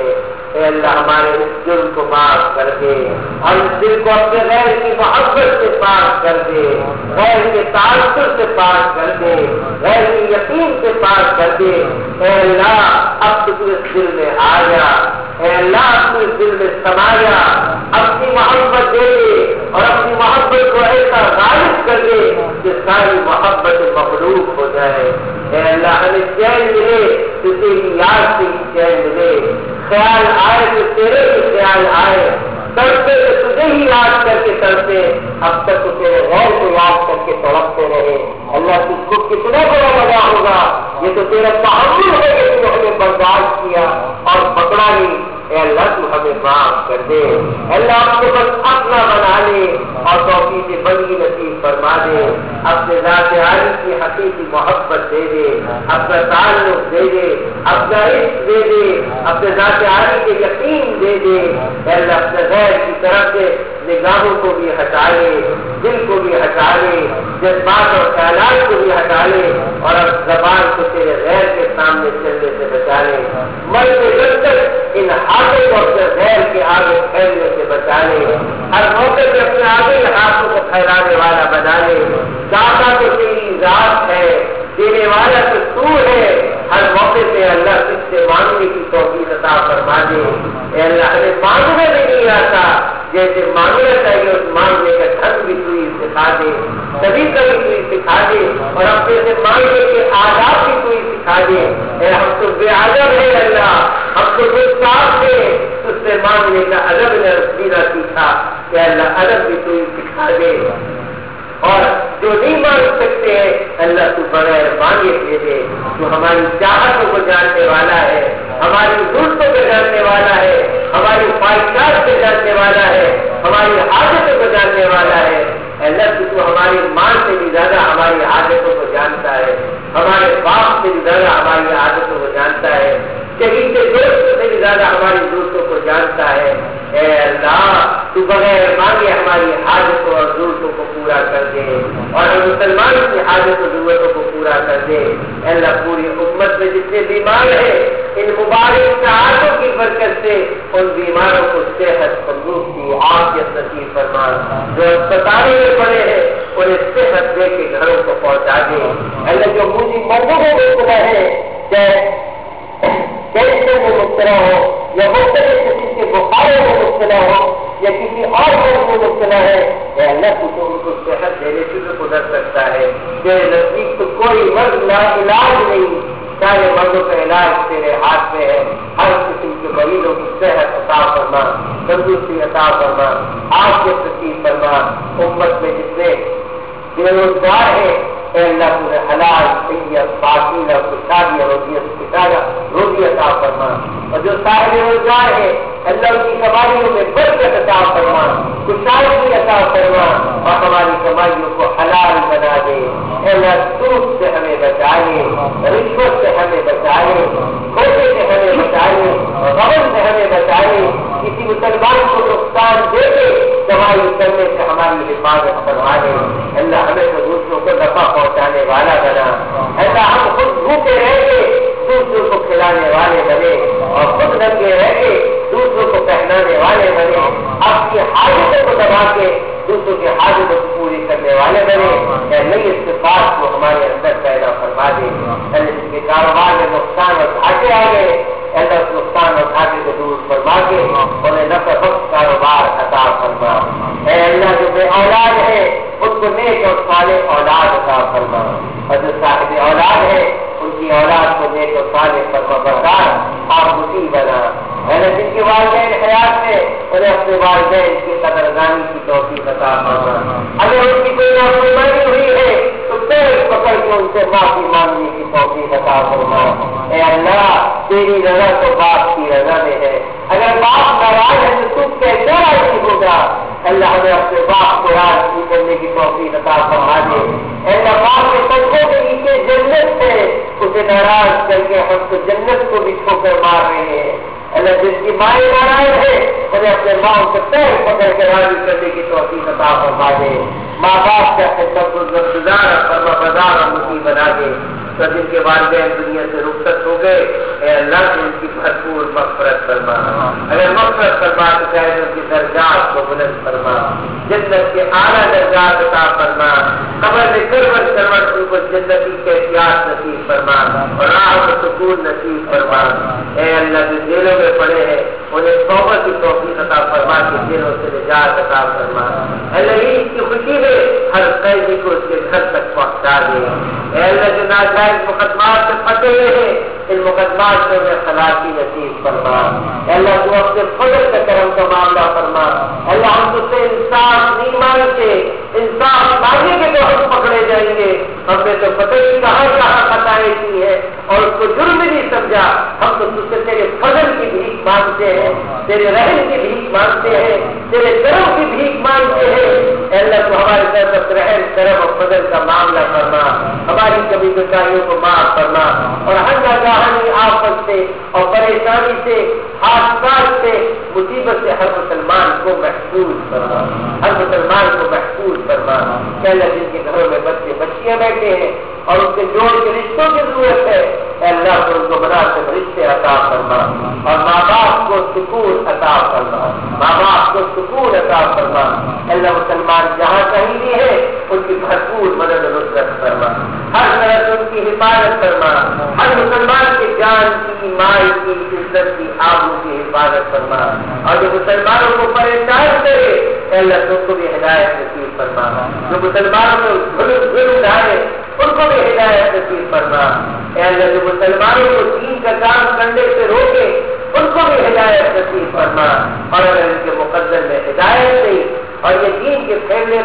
Speaker 1: اے اللہ ہمارے اس جرم کو معاف کر دے، اور اس دل کو اپنے غیر کی محبت سے پاک کر دے، غیر کے تعصب سے پاک کر دے، غیر کی یقین سے پاک کر دے۔ اے اللہ اب تو اس دل میں آ جا، اے اللہ اب تو اس دل میں سما جا، اپنی محبت دے دے اور اپنی محبت کو ایسا غالب کر دے کہ ساری محبت مخلوق ہو جائے۔ اے اللہ ہمیں چین ملے تو تیری یاد سے ہی چین ملے، خیال آئے تو تیرے ہی خیال آئے، تڑپے تو تجھے ہی یاد کر کے تڑپے، اب تک تو تیرے غیر کو یاد کر کے تڑپتے رہے۔ اللہ تجھ کو کتنا بڑا مزہ ہوگا، یہ تو تیرا تحمل ہے کہ تو ہمیں برداشت کیا اور پکڑا نہیں۔ اے اللہ تو ہمیں معاف کر دے، اللہ ہم کو بس اپنا بنا لے اور توفیق بندگی نصیب فرما دے، اپنے ذات عالی کی حقیقی محبت دے دے، اپنا تعلق دے دے، اپنا عشق دے دے، اپنے ذات عالی کے یقین دے دے۔ اے اللہ اپنے غیر کی طرف سے نگاہوں کو بھی ہٹا لے، دل کو بھی ہٹا لے، جذبات اور خیالات کو بھی ہٹا لے، اور اب زبان کو تیرے غیر کے سامنے چلنے سے بچا لے، مرتے دم تک ان ہاتھوں کو اپنے غیر کے آگے پھیلنے سے بچا لے، ہر موقع پہ اپنے آگے ہاتھوں کو پھیلانے والا بنا لے۔ داتا تو تیری ذات ہے، دینے والا تو تو ہے، ہر موقع پہ اللہ تجھ سے مانگنے کی توفیق عطا فرما دے۔ اے اللہ ہمیں مانگنے میں نہیں آتا، جیسے مانگنا چاہیے اس مانگنے کا ڈھنگ بھی تو ہی سکھا دے، سبھی کبھی تو ہی سکھا دے، اور اپنے سے مانگنے کے آداب بھی تو ہی سکھا دے۔ اے ہم تو بے ادب ہے اللہ، ہم تو گستاخ ہے، اس سے مانگنے کا ادب نے سیدھا سیکھا کہ اللہ ادب بھی تو ہی سکھا دے، اور جو نہیں مانگ سکتے ہیں اللہ تو بغیر مانگے دے دے۔ جو ہماری چاہتوں کو جاننے والا ہے، ہماری ضرورتوں کو جاننے والا ہے، ہماری خواہشات کو جاننے والا ہے، ہماری عادتوں کو جاننے والا ہے۔ اللہ تو ہماری ماں سے بھی زیادہ ہماری عادتوں کو جانتا ہے، ہمارے باپ سے بھی زیادہ ہماری عادتوں کو جانتا ہے، شہید کے دوست سے بھی زیادہ ہماری ضرورتوں کو جانتا ہے۔ اے اللہ تو بغیر مانگے ہماری حاجتوں اور ضرورتوں کو پورا کر دے، اور مسلمان کی حاجت و ضرورتوں کو پورا کر دے۔ اے اللہ پوری امت میں جتنے بیمار ہیں ان مبارک ساعتوں کی برکت سے ان بیماروں کو صحت تندرستی عافیت نصیب فرما، جو اسپتالوں میں پڑے ہیں انہیں صحت دے کے گھروں کو پہنچا دے۔ اللہ جو مجھے مردوں کو مبتلا ہے، چاہے کینسر میں مبتلا ہو یا مختلف قسم کے بخاروں میں مبتلا ہو یا کسی اور مرض میں مبتلا ہے، اے اللہ تو ان کو صحت دینے سے بھی قدر سکتا ہے۔ تیرے نزدیک تو کوئی مرض لا علاج نہیں، سارے مرضوں کا علاج تیرے ہاتھ میں ہے۔ ہر قسم کے مریضوں کی صحت عطا فرما، تندرستی عطا فرما، عافیت نصیب فرما۔ امت میں جتنے بے روزگار ہیں اے اللہ تمہیں حلال طیب پاکیزہ خوشحالی روزی عطا فرما، اور جو صاحب روزگار ہے اللہ کی کمائیوں میں برکت عطا فرما، خوشحالی عطا فرما، اور ہماری کمائیوں کو حلال بنا دے۔ اے اللہ سود سے ہمیں بچا لے، رشوت سے ہمیں بچا لے، کھوٹے سے ہمیں بچا لے، غبن سے ہمیں بچا لے، کسی مسلمان کو نقصان دے کے کمائی کرنے سے ہماری حفاظت فرما دے۔ اللہ ہمیں تو دوسروں کو نفع پہنچانے والا بنا، ایسا ہم خود بھوکے رہ کے دوسروں کو کھلانے والے بنے، اور خود ننگے رہ کے دوسروں کو پہنانے والے بنے، اپنی حاجتوں کو دبا کے دوسروں کی حاجتوں کو پوری کرنے والے بنے۔ نئی استفاد کو ہمارے اندر پیدا فرما دے۔ جس کے کاروبار میں نقصان اور گھاٹے آ گئے اللہ اس نقصان اور گھاٹے کو دور فرما کے انہیں نفع بخش کاروبار عطا فرما۔ اے اللہ جو بے اولاد ہے ان کو نیک اور صالح اولاد عطا فرما، اور جو صاحب اولاد ہے ان کی اولاد کو نیک اور صالح فرما بردار اور مطیع بنا۔ جن کے والدین حیات میں انہیں اپنے والدین کی قدردانی کی توفیق عطا فرما۔ اگر ان کی کوئی نافرمانی ہوئی ہے تو پیر پکڑ کے ان سے معافی مانگنے کی توفیق عطا فرما۔ اے اللہ تیری رضا تو باپ کی رضا میں ہے، اگر باپ ناراض ہے تو تم کیسے راضی ہوگا؟ اللہ ہمیں اپنے باپ کو راضی کرنے کی توفیق عطا فرما دے۔ اے اللہ باپ کے پنکھوں کے نیچے جنت ہے، اسے ناراض کر کے ہم تو جنت کو بھی ٹھوکر مار رہے ہیں۔ اللہ جس کی مائیں ناراض ہے انہیں اپنے ماں سے پیر پکڑ کے راضی کرنے کی توفیق عطا فرما دے۔ ماں باپ کا خدمت گزار فرما بردار اور مطیع بنا دے۔ تو جن کے والدین دنیا سے رخصت ہو گئے اے اللہ سے ان کی بھرپور مغفرت فرما۔ اگر مغفرت فرما تو چاہے ان کی درجات کو بلند فرما، جنت کے اعلیٰ درجات عطا فرما، قبر میں کروٹ کروٹ ان کو جنتی کیفیات نصیب فرما اور راحت و سکون نصیب فرما۔ اے اللہ جو جیلوں میں پڑے ہیں انہیں توبہ کی توفیق عطا فرما کے جیلوں سے نجات عطا فرما۔ اللہ عید کی خوشی میں ہر قیدی کو اس کے گھر تک پہنچا دے۔ اے اللہ جو ناجائز مقدمات سے پھنسے ہوئے ہیں ان مقدمات سے انہیں خلاصی نصیب فرما۔ اے اللہ تو اپنے فضل کا کرم کا معاملہ فرما۔ اللہ ہم تجھ سے انصاف نہیں مانگتے، انصاف مانگیں گے تو ہم پکڑے جائیں گے۔ ہم نے تو پتہ نہیں کہاں کہاں خطائیں کی ہے اور اس کو جرم نہیں سمجھا۔ ہم تو تجھ سے تیرے فضل کی بھیک مانگتے ہیں، تیرے رحم کی بھیک مانگتے ہیں، تیرے کرم کی بھیک مانگتے ہیں۔ اے اللہ تو ہمارے طرف رحم کرم اور فضل کا معاملہ فرما، ہماری کبھی کوتاہیوں کو معاف فرما اور ہر ناگہانی آفت سے اور پریشانی سے، حادثات سے، مصیبت سے ہر مسلمان کو محفوظ فرما، ہر مسلمان کو محفوظ فرما۔ اے اللہ جن کے گھروں میں بچے بچیاں بیٹھے ہیں اور ان کے جوڑ کے رشتوں کی ضرورت ہے، اے اللہ تو ان کو مناسب رشتے عطا فرما اور ماں باپ کو سکون عطا فرما، ماں باپ کو سکون عطا فرما۔ اے اللہ مسلمان جہاں کہیں بھی ہے ان کی بھرپور مدد و نصرت فرما، ہر طرح سے ان کی حفاظت فرما، ہر مسلمان کی جان کی، مال کی، عزت کی، آبرو کی حفاظت فرما اور جو مسلمانوں کو پریشان کرے اے اللہ تو ان کو بھی ہدایت نصیب فرما، جو مسلمانوں کو ظلم ڈھائے ان کو بھی ہدایت نصیب فرما۔ اے اللہ جو مسلمانوں کو دین کا کام کرنے سے روکے ان کو بھی ہدایت نصیب فرما اور اگر ان کے مقدر میں ہدایت نہیں اور یہ دین کے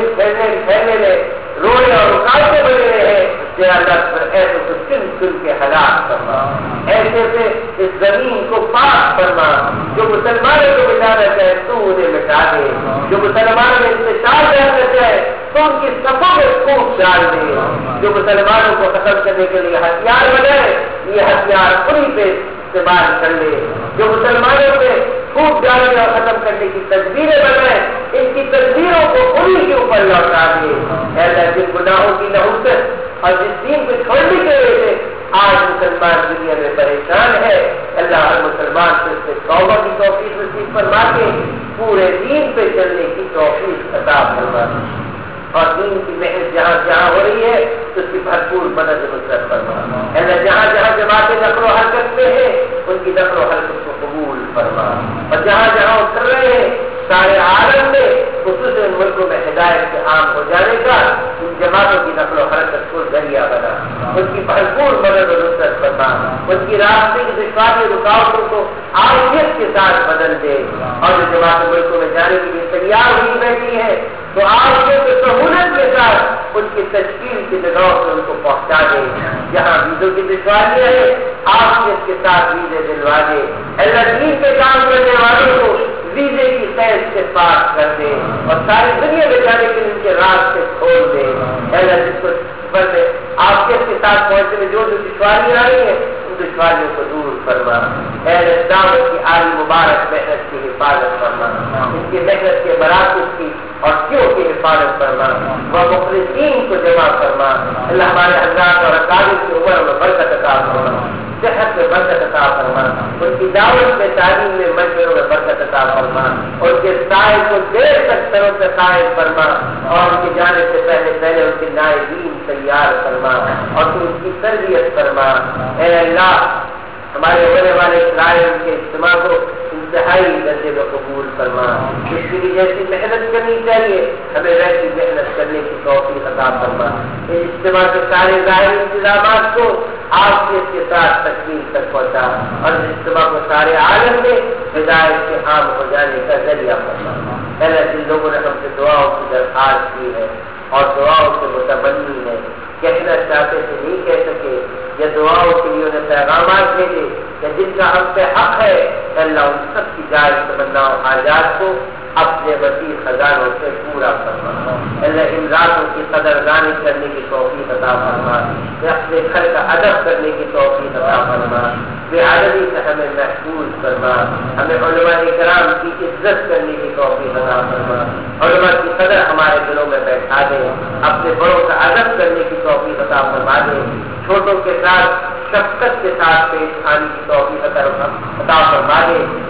Speaker 1: پھیلنے میں روڑے اور رکاوٹیں بنے رہے ہیں تیرا اللہ ایسے تو چن کے ہلاک فرما، ایسے سے اس زمین کو پاک فرما، جو مسلمانوں کو مٹانا چاہے تو انہیں مٹا دے، جو مسلمانوں میں انتشار کرنا چاہے تو ان کی صفوں میں پھونک ڈال دے، جو مسلمانوں کو ختم کرنے کے لیے ہتھیار بنائے یہ ہتھیار پوری پہ استعمال کر لے، جو مسلمانوں پہ پھونک ڈالنے اور ختم کرنے کی تدبیریں بنائے ان کی تدبیروں کو انہی کے اوپر لوٹا دے۔ اے اللہ جن گناہوں کی نحوست اور جس دین کو چھوڑنے کے وجہ سے آج مسلمان دنیا میں پریشان ہے، اللہ ہر مسلمان سے اس سے توبہ کی توفیق نصیب فرما کے پورے دین پہ چلنے کی توفیق عطا فرما اور دین کی محنت جہاں جہاں ہو رہی ہے تو اس کی بھرپور مدد نصرت فرما۔ اللہ جہاں جہاں جماعتیں نقل و حرکت میں ہیں ان کی نقل و حرکت کو قبول فرما اور جہاں جہاں وہ کر رہے ہیں سارے عالم میں خصوصاً ملکوں میں ہدایت کے عام ہو جانے کا ان جماعتوں کی نقل و حرکت کو ذریعہ بنا، ان کی بھرپور مدد و نصرت فرما، ان کی راستے کی دشواری رکاوٹوں کو عافیت کے ساتھ بدل دے اور جو جماعتیں ملکوں میں جانے کے لیے تیار ہوئی بیٹھی ہے تو عافیت و سہولت کے ساتھ ان کی تشکیل کی جگہوں سے ان کو پہنچا دے، جہاں ویزوں کی دشواریاں ہیں عافیت کے ساتھ ویزے دلوا دے، اللہ دین کے کام کرنے والوں کو ویزے کی قید سے پاک کر دے اور ساری دنیا میں جانے کے لیے ان کے راستے کھول دے۔ اللہ جس کو سفر میں عافیت کے ساتھ پہنچنے میں جو دشواریاں آئی ہیں ان دشواریوں کو دور فرما۔ اے دعوت کی عالی مبارک محنت کی حفاظت فرما، ان کی محنت کے مراکز کی اور کیوں کی حفاظت فرما، وہ مخلصین کو جمع فرما۔ اللہ ہمارے حضرات اور اکابر کی عمر میں برکت عطا فرما، صحت میں برکت عطا فرما، ان کی دعوت میں تعلیم میں مشوروں میں برکت عطا فرما، ان کے سائے کو دیر تک سروں سے قائم فرما اور ان کے جانے سے پہلے ان کے نائبین تیار فرما اور تو ان کی تربیت فرما۔ اے اللہ ہمارے ہونے والے اسرائیل کے اجتماع کو انتہائی درجے میں قبول فرما، اس کے لیے جیسی محنت کرنی چاہیے ہمیں ویسی محنت کرنے کی توفیق عطا فرما۔ اس اجتماع کے سارے ظاہری انتظامات کو عافیت کے ساتھ تکمیل تک پہنچا اور اس اجتماع کو سارے عالم میں ہدایت کے عام ہو جانے کا ذریعہ فرما۔ پہلے جن لوگوں نے ہم سے دعاؤں کی درخواست کی ہے اور دعاؤں سے متمنی ہے، کہنا چاہتے تھے نہیں کہہ سکے یا دعاؤں کے لیے انہیں پیغامات بھیجے یا جن کا ہم پہ حق ہے، اللہ ان سب کی جائز تمناؤں حاجات کو اپنے وسیع خزانوں سے پورا فرما۔ اللہ ان راتوں کی قدردانی کرنے کی توفیق عطا فرما، اپنے گھر کا ادب کرنے کی توفیق عطا فرما، بے عددی سے ہمیں محفوظ فرما، ہمیں علماء کرام کی عزت کرنے کی توفیق عطا فرما، علماء کی قدر ہمارے دلوں میں بیٹھا دے، اپنے بڑوں کا ادب کرنے کی توفیق عطا فرما دے، چھوٹوں کے ساتھ شفقت کے ساتھ پیش آنے کی توفیق عطا فرما دے۔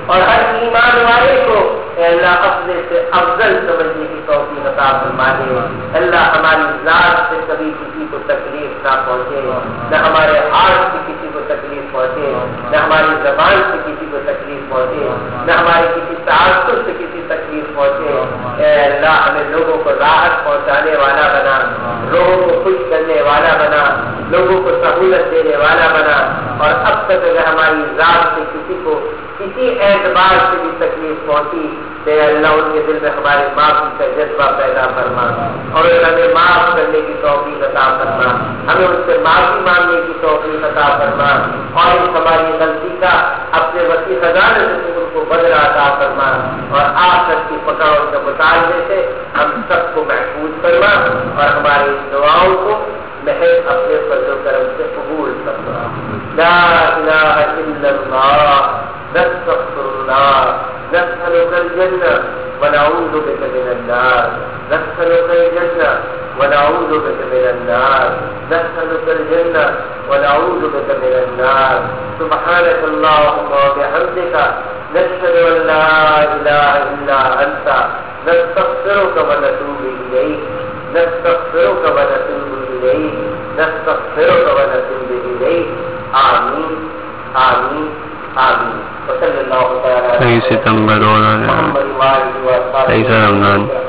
Speaker 1: اور ہر ایمان والے کو اے اللہ اپنے سے افضل سمجھنے کی توفیق عطا فرما دے. اللہ ہماری ذات سے کبھی کسی کو تکلیف نہ پہنچے، نہ ہمارے ہاتھ سے کسی کو تکلیف پہنچے، نہ ہماری زبان سے کسی کو تکلیف پہنچے، نہ ہمارے کسی تعصب سے کسی تکلیف پہنچے. اے اللہ ہمیں لوگوں کو راحت پہنچانے والا بنا، لوگوں کو خوش کرنے والا بنا، لوگوں کو سہولت دینے والا بنا. اور اب تک اگر ہماری ذات سے کسی کو کسی اعتبار سے بھی تکلیف پہنچی اے اللہ ان کے دل میں ہمارے معافی کا جذبہ پیدا فرما اور ہمیں معاف کرنے کی توفیق عطا فرما، ہمیں ان سے معافی مانگنے کی توفیق عطا فرما اور اس ہماری غلطی کا اپنے وسیع خزانے سے ان کو بدلہ عطا فرما اور آخر کی پکڑ کے مطالبے سے ہم سب کو محفوظ فرما اور ہماری دعاؤں کو محض اپنے فضل و کرم سے قبول فرما. لا الہ الا اللہ نستغفر اللہ نسألك الجنة ونعوذ بك من النار، نسألك الجنة ونعوذ بك من النار، نسألك الجنة ونعوذ بك من النار. سبحانك اللهم وبحمدك نشهد أن لا إله إلا أنت نستغفرك ونتوب إليك، نستغفرك ونتوب إليك، نستغفرك ونتوب إليك. آمين آمين آمين. 23 ستمبر 2023 رمضان